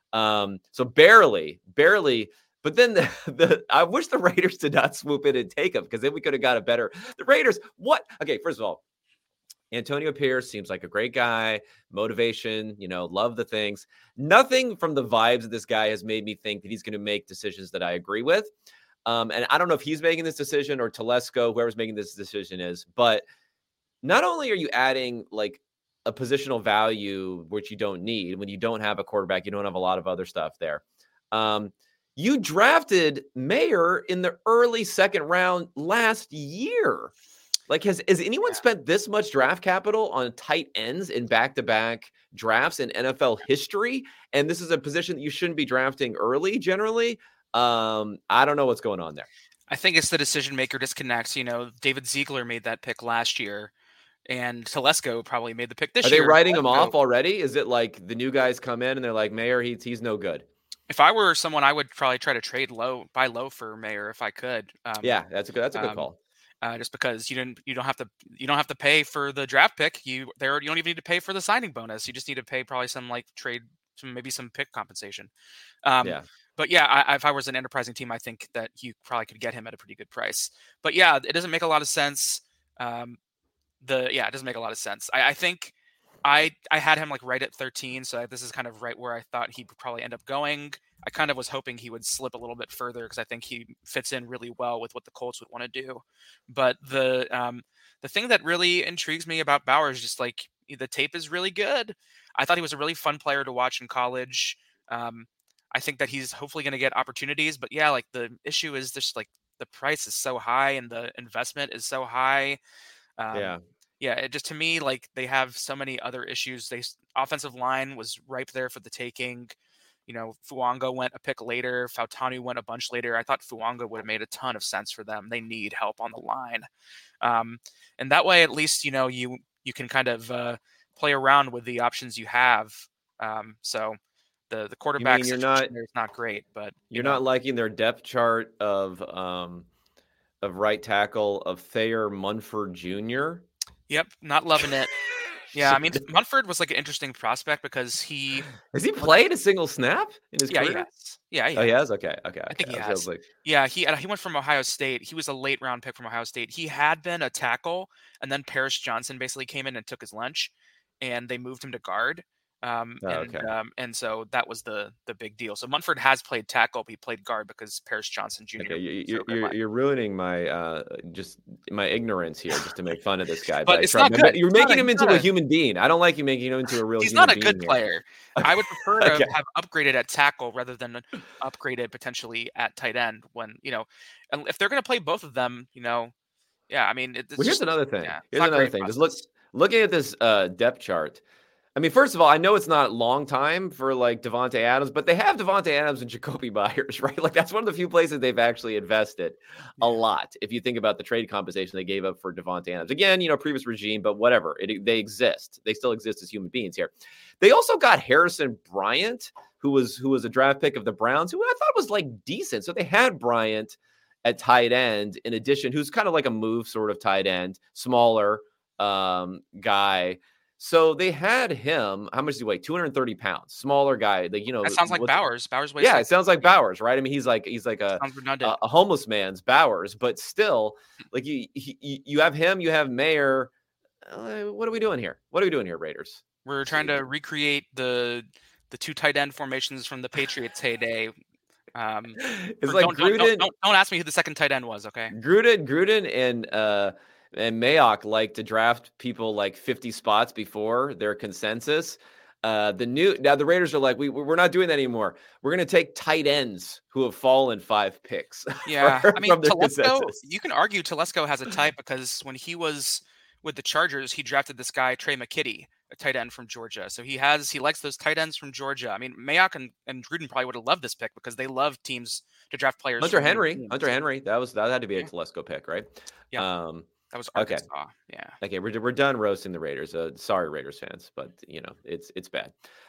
Um, so barely, barely. But then the, the I wish the Raiders did not swoop in and take him, because then we could have got a better. The Raiders, what? Okay, first of all, Antonio Pierce seems like a great guy, motivation, you know, love the things. Nothing from the vibes of this guy has made me think that he's going to make decisions that I agree with. Um, and I don't know if he's making this decision or Telesco, whoever's making this decision is, but not only are you adding like a positional value, which you don't need when you don't have a quarterback, you don't have a lot of other stuff there. Um, you drafted Mayer in the early second round last year. Like, has, has anyone Yeah. spent this much draft capital on tight ends in back-to-back drafts in N F L history? And this is a position that you shouldn't be drafting early generally. Um, I don't know what's going on there. I think it's the decision maker disconnects. You know, David Ziegler made that pick last year, and Telesco probably made the pick this Are year. they writing him Telesco, off already? Is it like the new guys come in and they're like, Mayer, he's, he's no good? If I were someone, I would probably try to trade low, buy low for Mayer if I could. Um, Yeah, that's a good, that's a good um, call. Uh, just because you didn't, you don't have to, you don't have to pay for the draft pick. You there, you don't even need to pay for the signing bonus. You just need to pay probably some like trade, some maybe some pick compensation. Um, Yeah. But yeah, I, if I was an enterprising team, I think that you probably could get him at a pretty good price. But yeah, it doesn't make a lot of sense. Um, the yeah, it doesn't make a lot of sense. I, I think I I had him like right at thirteen, so this is kind of right where I thought he would probably end up going. I kind of was hoping he would slip a little bit further because I think he fits in really well with what the Colts would want to do. But the um, the thing that really intrigues me about Bowers is just like the tape is really good. I thought he was a really fun player to watch in college. Um, I think that he's hopefully going to get opportunities. But yeah, like the issue is just like the price is so high and the investment is so high. Um, Yeah. Yeah, it just to me like they have so many other issues. They offensive line was ripe there for the taking. You know, Fuanga went a pick later. Fautanu went a bunch later. I thought Fuanga would have made a ton of sense for them. They need help on the line, um, and that way at least you know you you can kind of uh, play around with the options you have. Um, so the the quarterback you're situation not- there is not great, but you You're know, not liking their depth chart of um of right tackle of Thayer Munford Junior Yep, not loving it. Yeah, I mean Munford was like an interesting prospect because he has he played a single snap in his yeah career? he has. Yeah, he Oh, he has. has. Okay, okay. I think okay. he was- I was has. like, Yeah, he he went from Ohio State. He was a late round pick from Ohio State. He had been a tackle, and then Paris Johnson basically came in and took his lunch, and they moved him to guard. Um, Oh, and okay. um, and so that was the the big deal. So Munford has played tackle, but he played guard because Paris Johnson Junior okay, you, was so you're good you're, last- you're ruining my uh just my ignorance here, just to make fun of this guy. But I it's try- not good. You're He's not making a- him he's into not a a- human being. I don't like you making him into a real. He's human not a good being here. player. I would prefer to Okay. have upgraded at tackle rather than upgraded potentially at tight end. When you know, and if they're going to play both of them, you know, yeah. I mean, it, it's Well, here's just, another thing. yeah, it's here's not another great thing. Just look, process. looking at this uh, depth chart. I mean, first of all, I know it's not a long time for like Devontae Adams, but they have Devontae Adams and Jacoby Myers, right? Like that's one of the few places they've actually invested a lot. If you think about the trade compensation they gave up for Devontae Adams, again, you know, previous regime, but whatever. It, they exist. They still exist as human beings here. They also got Harrison Bryant, who was who was a draft pick of the Browns, who I thought was like decent. So they had Bryant at tight end, in addition, who's kind of like a move sort of tight end, smaller um, guy. So they had him. How much does he weigh? two hundred thirty pounds. Smaller guy. Like, you know, That sounds like what's- Bowers. Bowers weighs Yeah, like, it sounds like Bowers, right? I mean, he's like he's like a sounds redundant. a, a homeless man's Bowers, but still, like you he, you have him, you have Mayer. Uh, what are we doing here? What are we doing here, Raiders? We're trying to recreate the the two tight end formations from the Patriots heyday. Um, It's or like don't, don't, Gruden, don't, don't, don't ask me who the second tight end was, okay? Gruden, Gruden, and uh and Mayock like to draft people like fifty spots before their consensus. Uh, the new now the Raiders are like, we we're not doing that anymore. We're gonna take tight ends who have fallen five picks. Yeah, from, I mean, from their Telesco, consensus. you can argue Telesco has a type because when he was with the Chargers, he drafted this guy, Trey McKitty, a tight end from Georgia. So he has, he likes those tight ends from Georgia. I mean, Mayock and, and Gruden probably would have loved this pick because they love teams to draft players. Hunter from new Henry, teams. Hunter Henry, that was that had to be a Yeah. Telesco pick, right? Yeah. Um, That was Okay. Arkansas. Yeah. Okay, we're we're done roasting the Raiders. Uh, sorry, Raiders fans, but you know it's it's bad.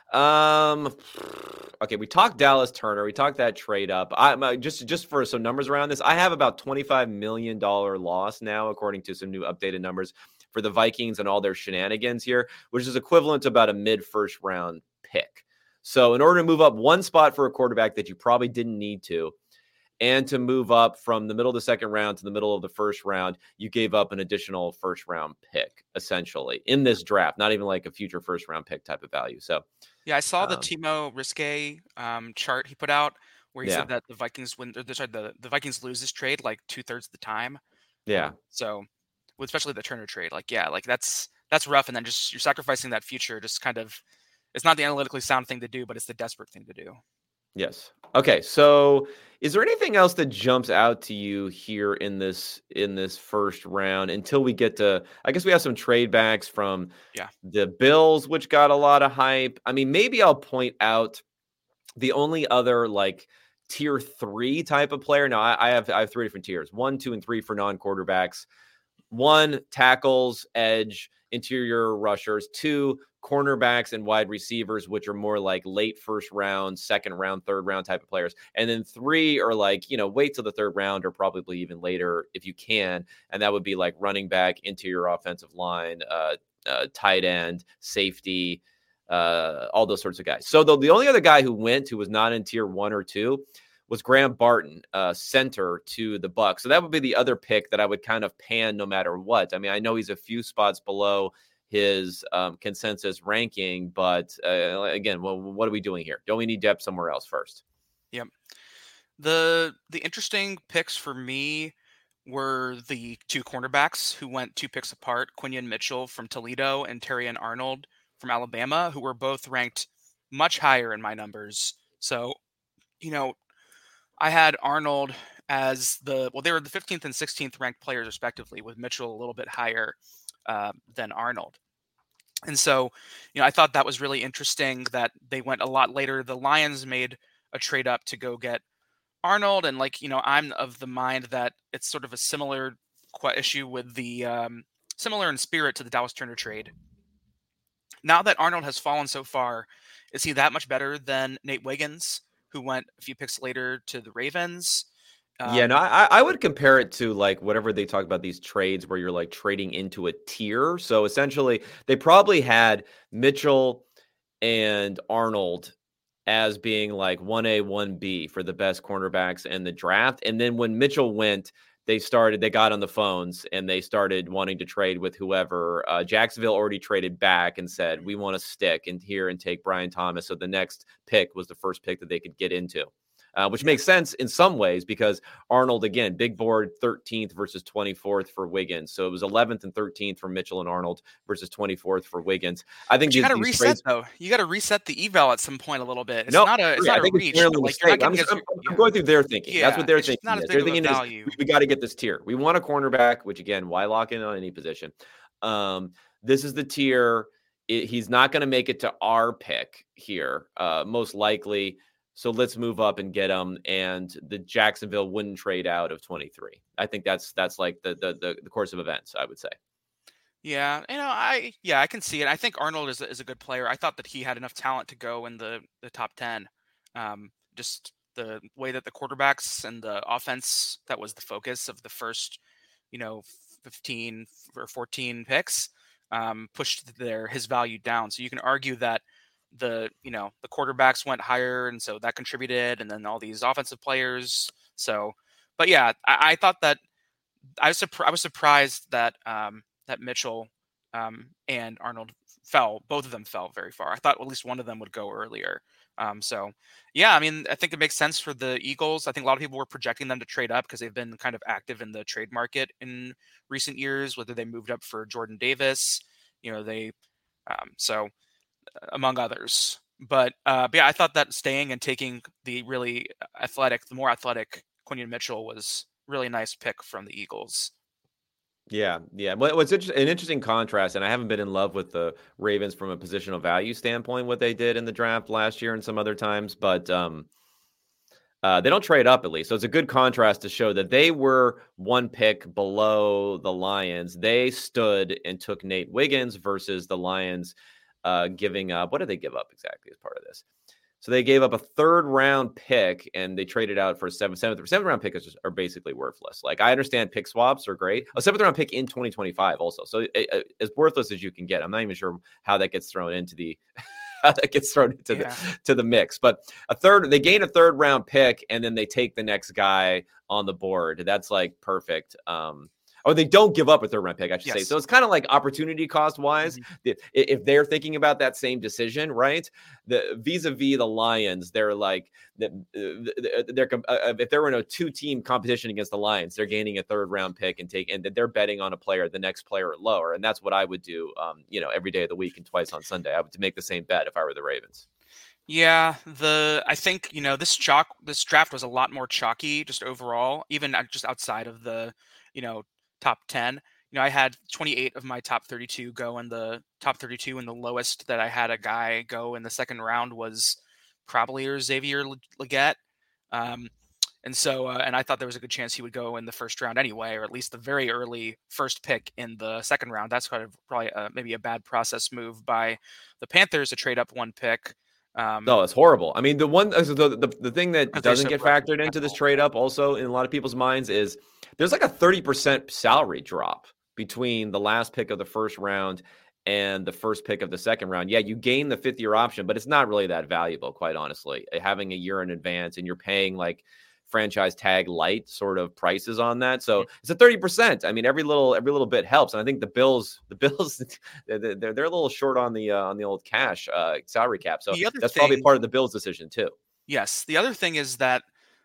Um. Okay, we talked Dallas Turner. We talked that trade up. I just just for some numbers around this. I have about twenty-five million dollar loss now, according to some new updated numbers for the Vikings and all their shenanigans here, which is equivalent to about a mid first round pick. So, in order to move up one spot for a quarterback that you probably didn't need to, and to move up from the middle of the second round to the middle of the first round, you gave up an additional first round pick, essentially, in this draft, not even like a future first round pick type of value. So, Yeah, I saw the um, Timo Risque um, chart he put out where he yeah, said that the Vikings win, or, sorry, the, the Vikings lose this trade like two thirds of the time. yeah. Um, so, well, especially the Turner trade, like, yeah, like that's that's rough. And then just you're sacrificing that future, just kind of, it's not the analytically sound thing to do, but it's the desperate thing to do. Yes. Okay. So, is there anything else that jumps out to you here in this in this first round until we get to? I guess we have some trade backs from Yeah. the Bills, which got a lot of hype. I mean, maybe I'll point out the only other like tier three type of player. Now, I, I have I have three different tiers: one, two, and three for non-quarterbacks. One, tackles, edge, interior rushers. Two, cornerbacks and wide receivers, which are more like late first round, second round, third round type of players. And then three are like, you know, wait till the third round or probably even later if you can. And that would be like running back, interior offensive line, uh, uh, tight end, safety, uh, all those sorts of guys. So the, the only other guy who went who was not in tier one or two was Graham Barton, uh, center to the Bucs. So that would be the other pick that I would kind of pan no matter what. I mean, I know he's a few spots below his um, consensus ranking, but uh, again, well, what are we doing here? Don't we need depth somewhere else first? Yep. The the interesting picks for me were the two cornerbacks who went two picks apart, Quinion Mitchell from Toledo and Terrion Arnold from Alabama, who were both ranked much higher in my numbers. So, you know, I had Arnold as the, well, they were the fifteenth and sixteenth ranked players respectively, with Mitchell a little bit higher uh, than Arnold. And so, you know, I thought that was really interesting that they went a lot later. The Lions made a trade up to go get Arnold. And like, you know, I'm of the mind that it's sort of a similar qu- issue with the, um, similar in spirit to the Dallas Turner trade. Now that Arnold has fallen so far, is he that much better than Nate Wiggins, who went a few picks later to the Ravens? Um, yeah, no, I, I would compare it to like whatever they talk about these trades where you're like trading into a tier. So essentially, they probably had Mitchell and Arnold as being like one A, one B for the best cornerbacks in the draft. And then when Mitchell went, they started, they got on the phones and they started wanting to trade with whoever. Uh, Jacksonville already traded back and said, we want to stick in here and take Brian Thomas. So the next pick was the first pick that they could get into. Uh, which makes sense in some ways because Arnold, again, big board thirteenth versus twenty-fourth for Wiggins. So it was eleventh and thirteenth for Mitchell and Arnold versus twenty-fourth for Wiggins. I think you got to these reset trades, though. You got to reset the eval at some point a little bit. It's no, not a, it's I not a think it's reach. fairly But a like you're not mistake. I'm, going to just, get. I'm, your- I'm going through their thinking. Yeah, That's what they're it's just thinking. not as Is. big They're of a thinking is value. we, we got to get this tier. We want a cornerback, which again, why lock in on any position? Um, this is the tier. It, he's not going to make it to our pick here, uh, most likely. So let's move up and get him. And the Jacksonville wouldn't trade out of twenty-three. I think that's that's like the the the, the course of events, I would say. Yeah, you know, I yeah, I can see it. I think Arnold is a, is a good player. I thought that he had enough talent to go in the the top ten. Um, just the way that the quarterbacks and the offense, that was the focus of the first, you know, fifteen or fourteen picks, um, pushed their his value down. So you can argue that the, you know, the quarterbacks went higher, and so that contributed, and then all these offensive players. So, but yeah, I, I thought that I was surprised. I was surprised that um, that Mitchell um, and Arnold fell. Both of them fell very far. I thought at least one of them would go earlier. Um, so, yeah, I mean, I think it makes sense for the Eagles. I think a lot of people were projecting them to trade up because they've been kind of active in the trade market in recent years. Whether they moved up for Jordan Davis, you know, they um, so among others. But, uh, but yeah, I thought that staying and taking the really athletic, the more athletic Quinion Mitchell was really nice pick from the Eagles. Yeah, yeah. Well, what's inter- an interesting contrast, and I haven't been in love with the Ravens from a positional value standpoint, what they did in the draft last year and some other times, but um, uh, they don't trade up at least. So it's a good contrast to show that they were one pick below the Lions. They stood and took Nate Wiggins versus the Lions uh, giving up. What did they give up exactly as part of this? So they gave up a third round pick and they traded out for a seventh, seventh, seventh round pick is just, are basically worthless. Like I understand pick swaps are great. A seventh round pick in twenty twenty-five also. So it, it, as worthless as you can get. I'm not even sure how that gets thrown into the, how that gets thrown into yeah. the, to the mix, but a third, they gain a third round pick and then they take the next guy on the board. That's like perfect. Um, Or they don't give up a third round pick, I should yes. say. So it's kind of like opportunity cost wise. Mm-hmm. If they're thinking about that same decision, right? The vis-a-vis the Lions, they're like, they're if they were in a two team competition against the Lions, they're gaining a third round pick and take, and they're betting on a player, the next player lower. And that's what I would do, um, you know, every day of the week and twice on Sunday. I would make the same bet if I were the Ravens. Yeah, the I think, you know, this chalk, this draft was a lot more chalky just overall, even just outside of the, you know, top ten. You know, I had twenty-eight of my top thirty-two go in the top thirty-two, and the lowest that I had a guy go in the second round was probably Xavier Legette. Um, and so, uh, and I thought there was a good chance he would go in the first round anyway, or at least the very early first pick in the second round. That's kind of probably a, maybe a bad process move by the Panthers to trade up one pick. Um, no, it's horrible. I mean, the one, the, the, the thing that doesn't so get factored into this trade up also in a lot of people's minds is there's like a thirty percent salary drop between the last pick of the first round and the first pick of the second round. Yeah, you gain the fifth year option, but it's not really that valuable, quite honestly, having a year in advance and you're paying like franchise tag light sort of prices on that. So it's a thirty percent. I mean, every little, every little bit helps. And I think the Bills, the Bills, they're, they're, they're a little short on the, uh, on the old cash uh, salary cap. So that's thing, probably part of the Bills decision too. Yes. The other thing is that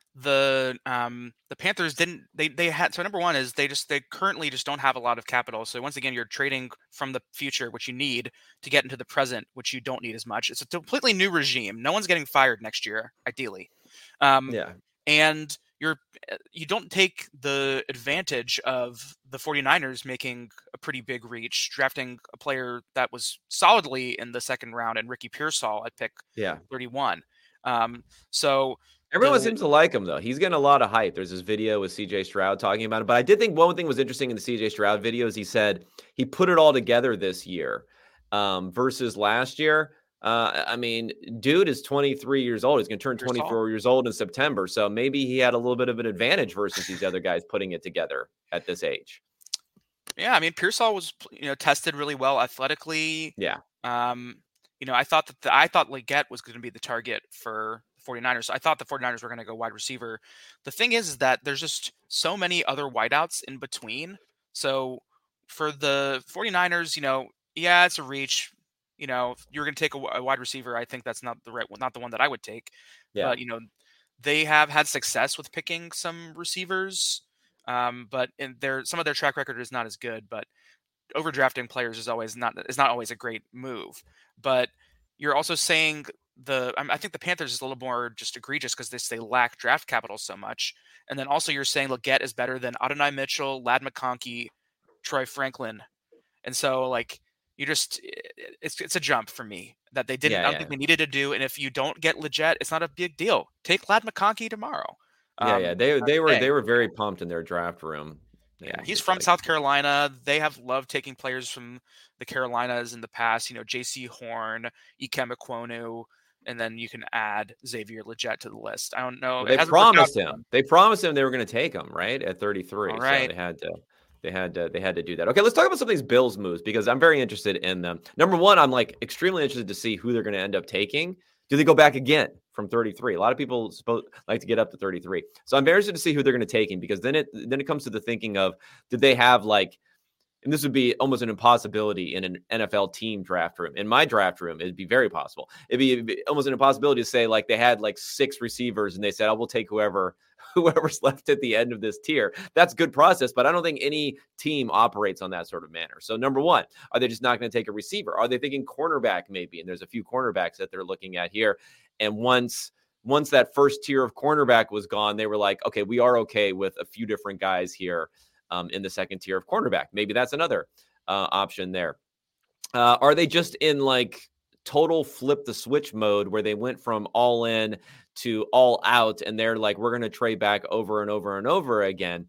the, um, the Panthers didn't, they, they had, so number one is they just, they currently just don't have a lot of capital. So once again, you're trading from the future, which you need to get into the present, which you don't need as much. It's a completely new regime. No one's getting fired next year, ideally. Um, yeah. And you're you don't take the advantage of the 49ers making a pretty big reach, drafting a player that was solidly in the second round and Ricky Pearsall at pick yeah. thirty-one. Um, so everyone the, seems to like him, though. He's getting a lot of hype. There's this video with C J Stroud talking about it. But I did think one thing was interesting in the C J Stroud video is he said he put it all together this year um, versus last year. Uh, I mean, dude is twenty-three years old. He's going to turn twenty-four years old in September. So maybe he had a little bit of an advantage versus these other guys putting it together at this age. Yeah, I mean, Pearsall was, you know, tested really well athletically. Yeah. Um, you know, I thought that the, I thought Legette was going to be the target for the 49ers. I thought the 49ers were going to go wide receiver. The thing is, is that there's just so many other wideouts in between. So for the 49ers, you know, yeah, it's a reach. You know, if you're going to take a, a wide receiver, I think that's not the right one, not the one that I would take. Yeah. But, you know, they have had success with picking some receivers, um, but in their some of their track record is not as good. But overdrafting players is always not is not always a great move. But you're also saying the I think the Panthers is a little more just egregious because they they lack draft capital so much. And then also you're saying Legette is better than Adonai Mitchell, Ladd McConkey, Troy Franklin, and so like. You just, it's it's a jump for me that they didn't, yeah, I don't yeah. think they needed to do. And if you don't get Legette, it's not a big deal. Take Ladd McConkey tomorrow. Yeah, um, yeah. They they were, they were very pumped in their draft room. Yeah. He's from like, South Carolina. They have loved taking players from the Carolinas in the past, you know, J C Horn, Ikem Ekwonu, and then you can add Xavier Legette to the list. I don't know. Well, they promised him. They promised him they were going to take him, right? At thirty-three. All right. So they had to. They had to, they had to do that. Okay, let's talk about some of these Bills moves because I'm very interested in them. Number one, I'm like extremely interested to see who they're going to end up taking. Do they go back again from thirty-three? A lot of people supposed, like to get up to thirty-three. So I'm very interested to see who they're going to take in because then it then it comes to the thinking of did they have like, and this would be almost an impossibility in an N F L team draft room. In my draft room, it'd be very possible. It'd be, it'd be almost an impossibility to say like they had like six receivers and they said, "I will take whoever." whoever's left at the end of this tier. That's good process, but I don't think any team operates on that sort of manner. So number one, are they just not going to take a receiver? Are they thinking cornerback maybe? And there's a few cornerbacks that they're looking at here. And once, once that first tier of cornerback was gone, they were like, okay, we are okay with a few different guys here um, in the second tier of cornerback. Maybe that's another uh, option there. Uh, are they just in like total flip the switch mode where they went from all in to all out and they're like, we're going to trade back over and over and over again?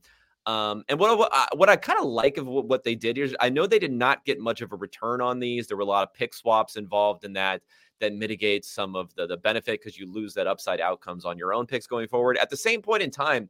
Um, and what what I, what I kind of like of what, what they did here is I know they did not get much of a return on these. There were a lot of pick swaps involved in that that mitigates some of the the benefit because you lose that upside outcomes on your own picks going forward. At the same point in time,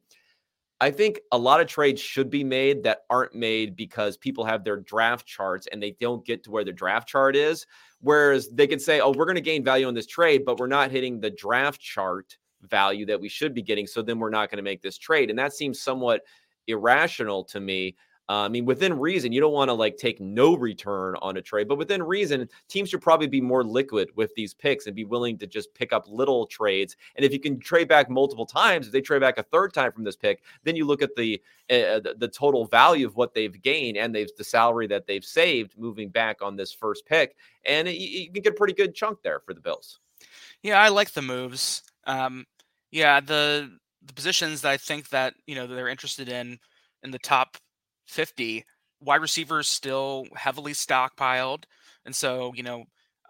I think a lot of trades should be made that aren't made because people have their draft charts and they don't get to where the draft chart is. Whereas they could say, oh, we're going to gain value on this trade, but we're not hitting the draft chart value that we should be getting. So then we're not going to make this trade. And that seems somewhat irrational to me. Uh, I mean, within reason, you don't want to like take no return on a trade, but within reason, teams should probably be more liquid with these picks and be willing to just pick up little trades. And if you can trade back multiple times, if they trade back a third time from this pick, then you look at the uh, the, the total value of what they've gained and they've the salary that they've saved moving back on this first pick, and it, you can get a pretty good chunk there for the Bills. Yeah, I like the moves. Um, yeah, the the positions that I think that you know they're interested in in the top fifty, wide receivers still heavily stockpiled, and so you know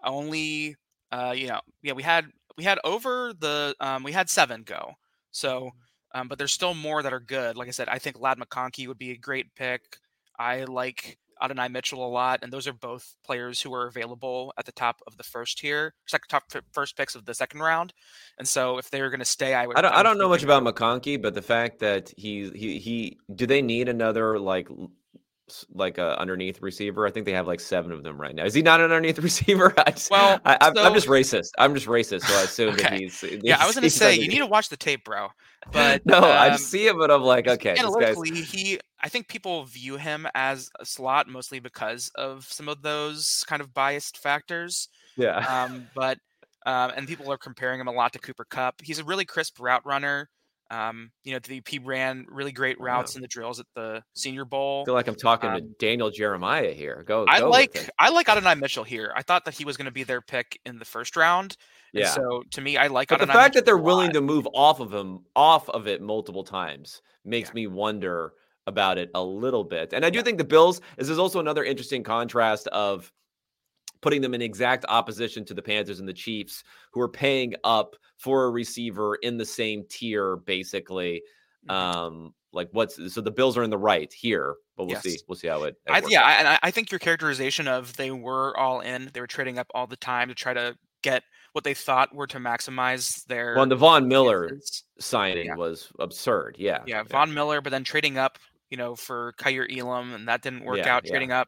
only uh, you know yeah we had we had over the um, we had seven go, so um, but there's still more that are good. Like I said, I think Ladd McConkey would be a great pick. I like Adonai Mitchell a lot, and those are both players who are available at the top of the first tier, second top f- first picks of the second round. And so if they're going to stay, I would. I don't. I, I would don't know think much they about would- McConkey, but the fact that he he he do they need another like l- s- like a underneath receiver? I think they have like seven of them right now. Is he not an underneath receiver? I just, Well, I, I'm, so- I'm just racist. I'm just racist, so I assume that Okay. he's. Yeah, I was going to he's say you underneath. need to watch the tape, bro. But no, I um, just see him, but I'm like, okay, this guy's. analytically, he. I think people view him as a slot mostly because of some of those kind of biased factors. Yeah. Um, but um, and people are comparing him a lot to Cooper Kupp. He's a really crisp route runner. Um, you know, the he ran really great routes Wow. in the drills at the Senior Bowl. I feel like I'm talking to Um, Daniel Jeremiah here. Go. I go like with it. I like Adonai Mitchell here. I thought that he was going to be their pick in the first round. And Yeah. so to me, I like But the Adonai fact that Mitchell they're a lot. willing to move off of him, off of it multiple times, makes Yeah. me wonder about it a little bit. And I do Yeah. think the Bills, this is also another interesting contrast of putting them in exact opposition to the Panthers and the Chiefs, who are paying up for a receiver in the same tier, basically. Mhm. Um, like what's so the Bills are in the right here, but we'll Yes. see. We'll see how it. it I, works yeah, out. I, and I- I think your characterization of they were all in, they were trading up all the time to try to get what they thought were to maximize their Well, and the Von Miller chances. signing Yeah. was absurd. Yeah. Yeah, Von Miller, but then trading up, you know, for Kyer Elam, and that didn't work Yeah, out. yeah. Trading up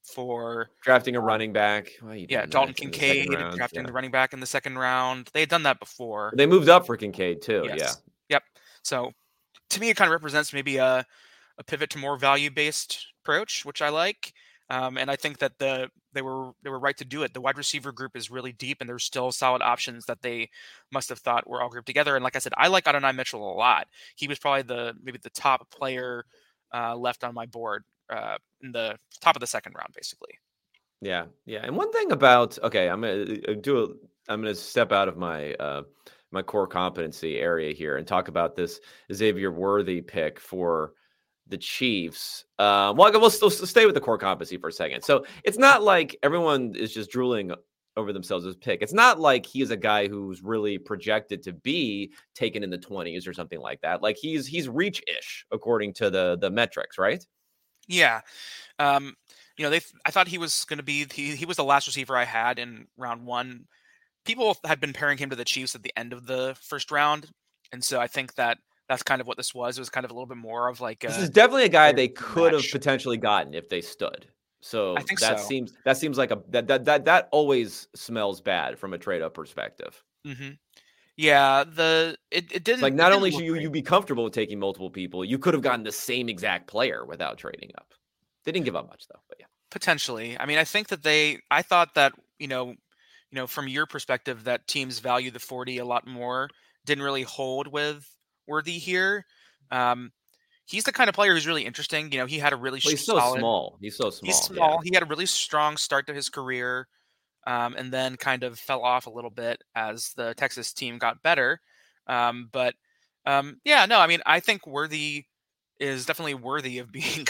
for Drafting a um, running back. Why are you yeah, doing Dalton that in the second Kincaid, round? drafting Yeah. the running back in the second round. They had done that before. They moved up for Kincaid too. Yes. Yeah. Yep. So to me, it kind of represents maybe a, a pivot to more value based approach, which I like. Um, and I think that the they were they were right to do it. The wide receiver group is really deep, and there's still solid options that they must have thought were all grouped together. And like I said, I like Adonai Mitchell a lot. He was probably the maybe the top player uh, left on my board uh, in the top of the second round, basically. Yeah, yeah. And one thing about okay, I'm gonna uh, do a I'm gonna step out of my uh my core competency area here and talk about this Xavier Worthy pick for the Chiefs. Uh, well, we'll still stay with the core competency for a second. So it's not like everyone is just drooling over themselves as pick. It's not like he's a guy who's really projected to be taken in the twenties or something like that. Like he's he's reach-ish according to the the metrics, right? Yeah. Um, you know, they I thought he was going to be he he was the last receiver I had in round one. People had been pairing him to the Chiefs at the end of the first round, and so I think that that's kind of what this was. It was kind of a little bit more of like This a, is definitely a guy a they could have match. potentially gotten if they stood. So I think that so. seems that seems like a that that that that always smells bad from a trade up perspective. hmm Yeah, the it, it didn't Like it not didn't only look should you great. you be comfortable with taking multiple people, you could have gotten the same exact player without trading up. They didn't give up much though, but yeah. Potentially. I mean, I think that they I thought that, you know, you know, from your perspective that teams value the forty a lot more. Didn't really hold with Worthy here. Um he's the kind of player who's really interesting. You know, he had a really Well, sh- he's so solid small. He's so small. he's Yeah. small. He had a really strong start to his career. Um, and then kind of fell off a little bit as the Texas team got better. Um, but um, yeah, no, I mean, I think Worthy is definitely worthy of being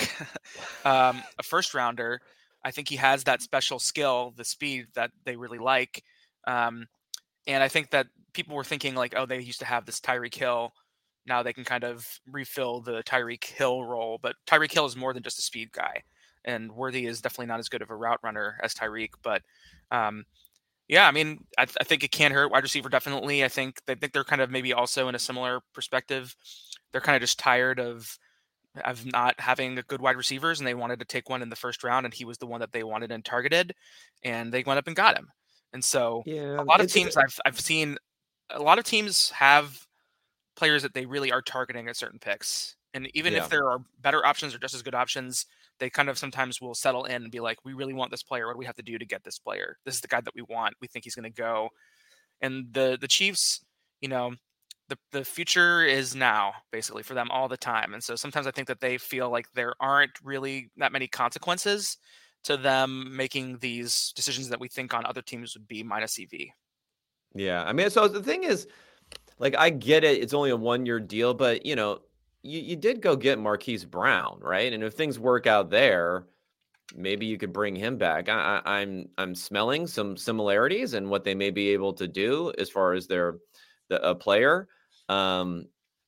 um, a first rounder. I think he has that special skill, the speed that they really like. Um, and I think that people were thinking like, oh, they used to have this Tyreek Hill now they can kind of refill the Tyreek Hill role. But Tyreek Hill is more than just a speed guy, and Worthy is definitely not as good of a route runner as Tyreek. But um, yeah, I mean, I, th- I think it can hurt wide receiver definitely. I think they think they're kind of maybe also in a similar perspective. They're kind of just tired of of not having a good wide receivers, and they wanted to take one in the first round, and he was the one that they wanted and targeted, and they went up and got him. And so Yeah, a lot of it's, it's teams I've I've seen, a lot of teams have players that they really are targeting at certain picks. And even yeah. if there are better options or just as good options, they kind of sometimes will settle in and be like, we really want this player. What do we have to do to get this player? This is the guy that we want. We think he's going to go. And the the Chiefs, you know, the the future is now basically for them all the time. And so sometimes I think that they feel like there aren't really that many consequences to them making these decisions that we think on other teams would be minus E V. Yeah. I mean, so the thing is, like, I get it. It's only a one-year deal, but, you know, you, you did go get Marquise Brown, right? And if things work out there, maybe you could bring him back. I, I, I'm I'm smelling some similarities in what they may be able to do as far as their the a player. Um,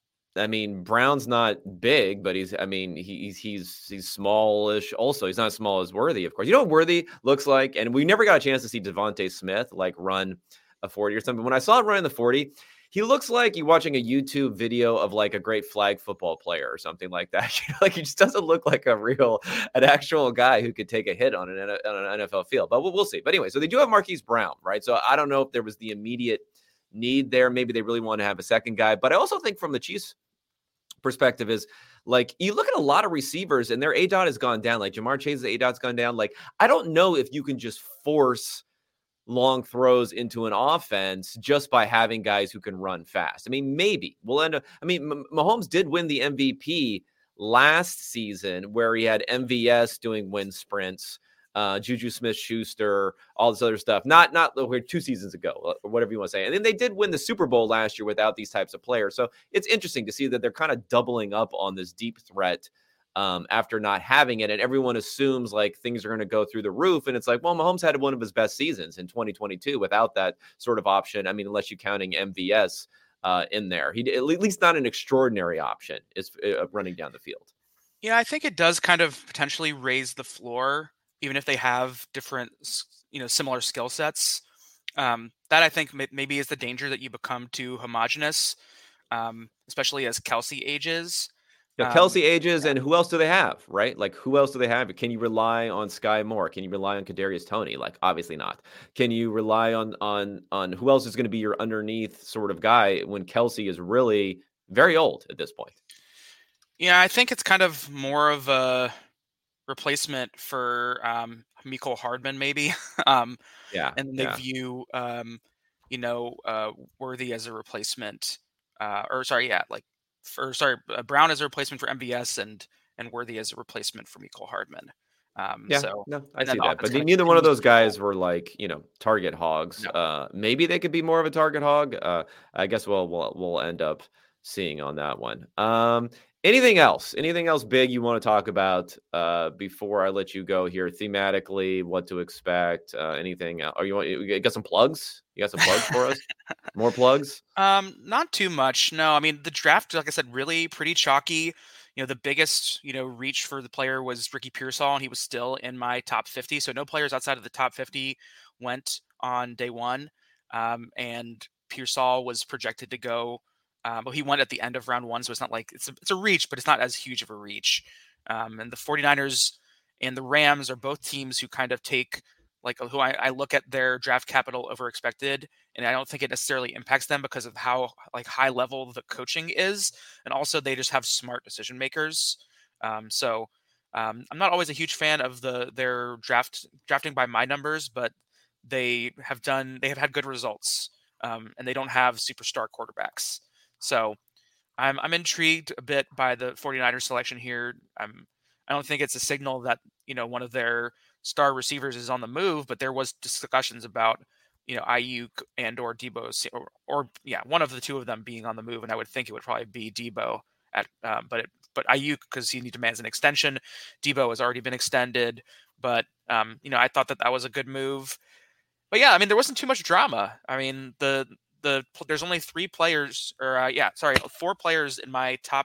I mean, Brown's not big, but he's I mean he's he's he's smallish. Also, he's not as small as Worthy, of course. You know what Worthy looks like, and we never got a chance to see Devontae Smith like run a forty or something. When I saw him running the forty, he looks like you're watching a YouTube video of like a great flag football player or something like that. Like he just doesn't look like a real, an actual guy who could take a hit on an, on an N F L field. But we'll, we'll see. But anyway, so they do have Marquise Brown, right? So I don't know if there was the immediate need there. Maybe they really want to have a second guy. But I also think from the Chiefs' perspective is like you look at a lot of receivers and their A DOT has gone down. Like Jamar Chase's A DOT's gone down. Like I don't know if you can just force long throws into an offense just by having guys who can run fast. I mean, maybe we'll end up. I mean, M- Mahomes did win the M V P last season where he had M V S doing wind sprints, uh, Juju Smith-Schuster, all this other stuff. Not not two seasons ago, or whatever you want to say. And then they did win the Super Bowl last year without these types of players. So it's interesting to see that they're kind of doubling up on this deep threat Um, after not having it. And everyone assumes like things are going to go through the roof. And it's like, well, Mahomes had one of his best seasons in twenty twenty-two without that sort of option. I mean, unless you're counting M V S uh, in there, he at least not an extraordinary option is uh, running down the field. Yeah, I think it does kind of potentially raise the floor, even if they have different, you know, similar skill sets. Um, that I think may- maybe is the danger that you become too homogenous, um, especially as Kelsey ages. Yeah, Um, Kelsey ages, and who else do they have, right? Like, who else do they have? Can you rely on Sky Moore? Can you rely on Kadarius Toney? Like, obviously not. Can you rely on on on who else is going to be your underneath sort of guy when Kelsey is really very old at this point? Yeah, I think it's kind of more of a replacement for um, Mecole Hardman, maybe. um, Yeah, and they yeah. view, um, you know, uh, Worthy as a replacement, uh, or sorry, yeah, like, for sorry, uh, Brown as a replacement for M V S, and and Worthy as a replacement for Mecole Hardman. Um, Yeah, so no, I and then see the that. offense But kind of neither one of continues those to evolve. guys were like, you know, target hogs. No. Uh, maybe they could be more of a target hog. Uh, I guess we'll we'll we'll end up seeing on that one. Um, anything else? Anything else big you want to talk about uh, before I let you go here? Thematically, what to expect? Uh, anything? Are you want you got some plugs? You got some plugs for us? More plugs? Um, not too much. No, I mean the draft, like I said, really pretty chalky. You know, the biggest, you know, reach for the player was Ricky Pearsall, and he was still in my top fifty. So no players outside of the top fifty went on day one. Um, and Pearsall was projected to go, um, well, he went at the end of round one. So it's not like it's a, it's a reach, but it's not as huge of a reach. Um, and the 49ers and the Rams are both teams who kind of take, like, who I, I look at their draft capital over expected, and I don't think it necessarily impacts them because of how like high level the coaching is, and also they just have smart decision makers. Um, so um, I'm not always a huge fan of the their draft drafting by my numbers, but they have done they have had good results, um, and they don't have superstar quarterbacks. So I'm I'm intrigued a bit by the 49ers selection here. I'm I don't think it's a signal that, you know, one of their star receivers is on the move, but there was discussions about, you know, Ayuk and or Debo, or, or yeah, one of the two of them being on the move, and I would think it would probably be Debo at, um, but it, but Ayuk because he demands an extension. Debo has already been extended, but um, you know, I thought that that was a good move. But yeah, I mean, there wasn't too much drama. I mean, the the there's only three players, or uh, yeah, sorry, four players in my top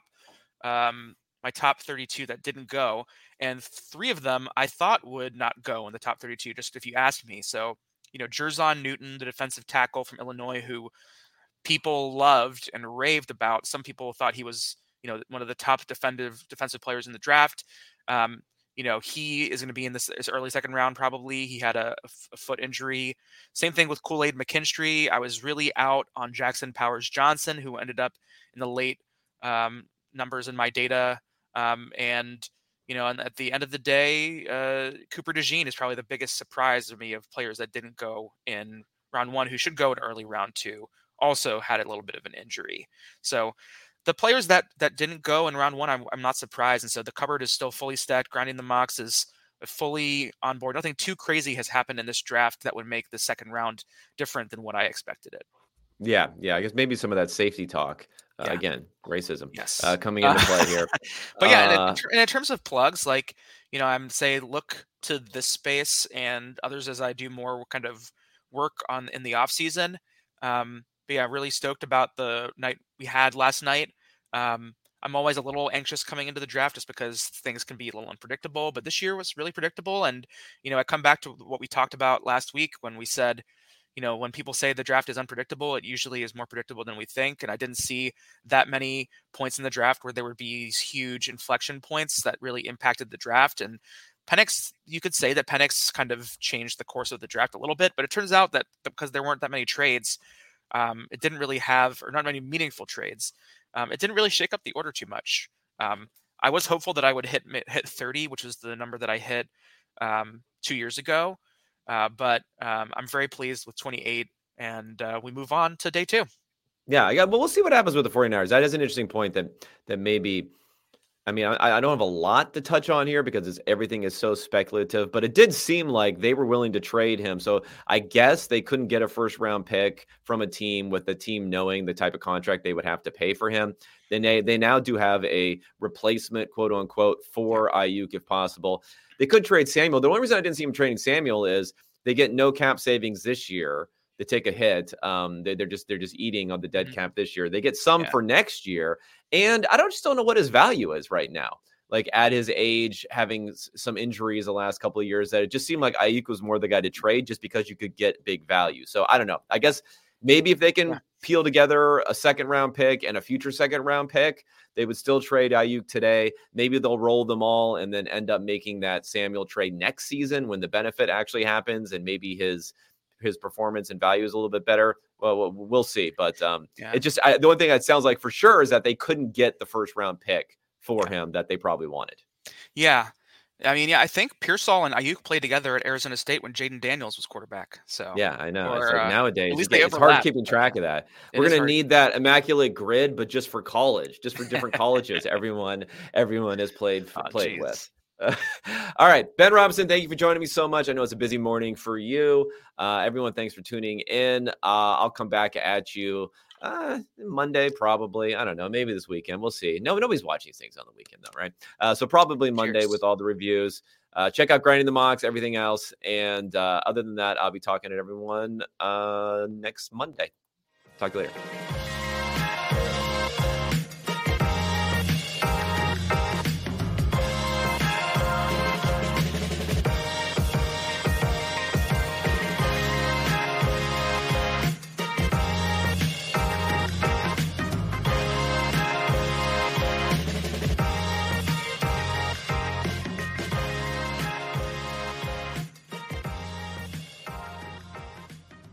um, my top thirty-two that didn't go, and three of them I thought would not go in the top thirty-two. Just if you asked me, so you know, Jerzon Newton, the defensive tackle from Illinois, who people loved and raved about. Some people thought he was, you know, one of the top defensive defensive players in the draft. Um, you know, he is going to be in this, this early second round probably. He had a, a foot injury. Same thing with Kool-Aid McKinstry. I was really out on Jackson Powers Johnson, who ended up in the late um, numbers in my data. Um, and you know, and at the end of the day, uh, Cooper DeJean is probably the biggest surprise to me of players that didn't go in round one, who should go in early round two. Also had a little bit of an injury. So the players that that didn't go in round one, I'm, I'm not surprised. And so the cupboard is still fully stacked. Grinding the Mocks is fully on board. Nothing too crazy has happened in this draft that would make the second round different than what I expected it. Yeah, yeah. I guess maybe some of that safety talk. Uh, yeah. Again, racism yes. uh, coming into play here. But yeah, uh, and in, in terms of plugs, like, you know, I'm say look to this space and others as I do more kind of work on in the off season. Um, but yeah, really stoked about the night we had last night. Um, I'm always a little anxious coming into the draft just because things can be a little unpredictable, but this year was really predictable. And, you know, I come back to what we talked about last week when we said, you know, when people say the draft is unpredictable, it usually is more predictable than we think. And I didn't see that many points in the draft where there would be these huge inflection points that really impacted the draft. And Penix, you could say that Penix kind of changed the course of the draft a little bit, but it turns out that because there weren't that many trades, um, it didn't really have, or not many meaningful trades. Um, it didn't really shake up the order too much. Um, I was hopeful that I would hit hit thirty, which was the number that I hit um, two years ago. Uh, but um, I'm very pleased with twenty-eight, and uh, we move on to day two. Yeah, yeah. But we'll see what happens with the 49ers. That is an interesting point that that maybe, I mean, I, I don't have a lot to touch on here because it's, everything is so speculative, but it did seem like they were willing to trade him. So I guess they couldn't get a first round pick from a team with the team knowing the type of contract they would have to pay for him. Then they, they now do have a replacement, quote unquote, for Ayuk if possible. They could trade Samuel. The only reason I didn't see him trading Samuel is they get no cap savings this year. They take a hit. Um, they, they're just they're just eating on the dead mm-hmm. cap this year. They get some yeah. for next year, and I don't just don't know what his value is right now. Like at his age, having some injuries the last couple of years, that it just seemed like Ayuk was more the guy to trade just because you could get big value. So I don't know. I guess maybe if they can yeah. peel together a second round pick and a future second round pick, they would still trade Ayuk today. Maybe they'll roll them all and then end up making that Samuel trade next season when the benefit actually happens and maybe his his performance and value is a little bit better. Well, we'll see. But um, yeah. it just I, the one thing that sounds like for sure is that they couldn't get the first round pick for yeah. him that they probably wanted. Yeah. I mean, yeah, I think Pearsall and Ayuk played together at Arizona State when Jaden Daniels was quarterback. So yeah, I know. Or, it's like uh, nowadays, at least it's, they it's hard keeping track of that. It We're going to need that immaculate grid, but just for college, just for different colleges. Everyone, everyone has played oh, played geez. with. Uh, all right, Ben Robinson, thank you for joining me so much. I know it's a busy morning for you. Uh, everyone, thanks for tuning in. Uh, I'll come back at you uh, Monday, probably. I don't know, maybe this weekend. We'll see. No, nobody's watching these things on the weekend, though, right? Uh, so probably Monday Cheers. With all the reviews. Uh, check out Grinding the Mocks, everything else. And uh, other than that, I'll be talking to everyone uh, next Monday. Talk to you later.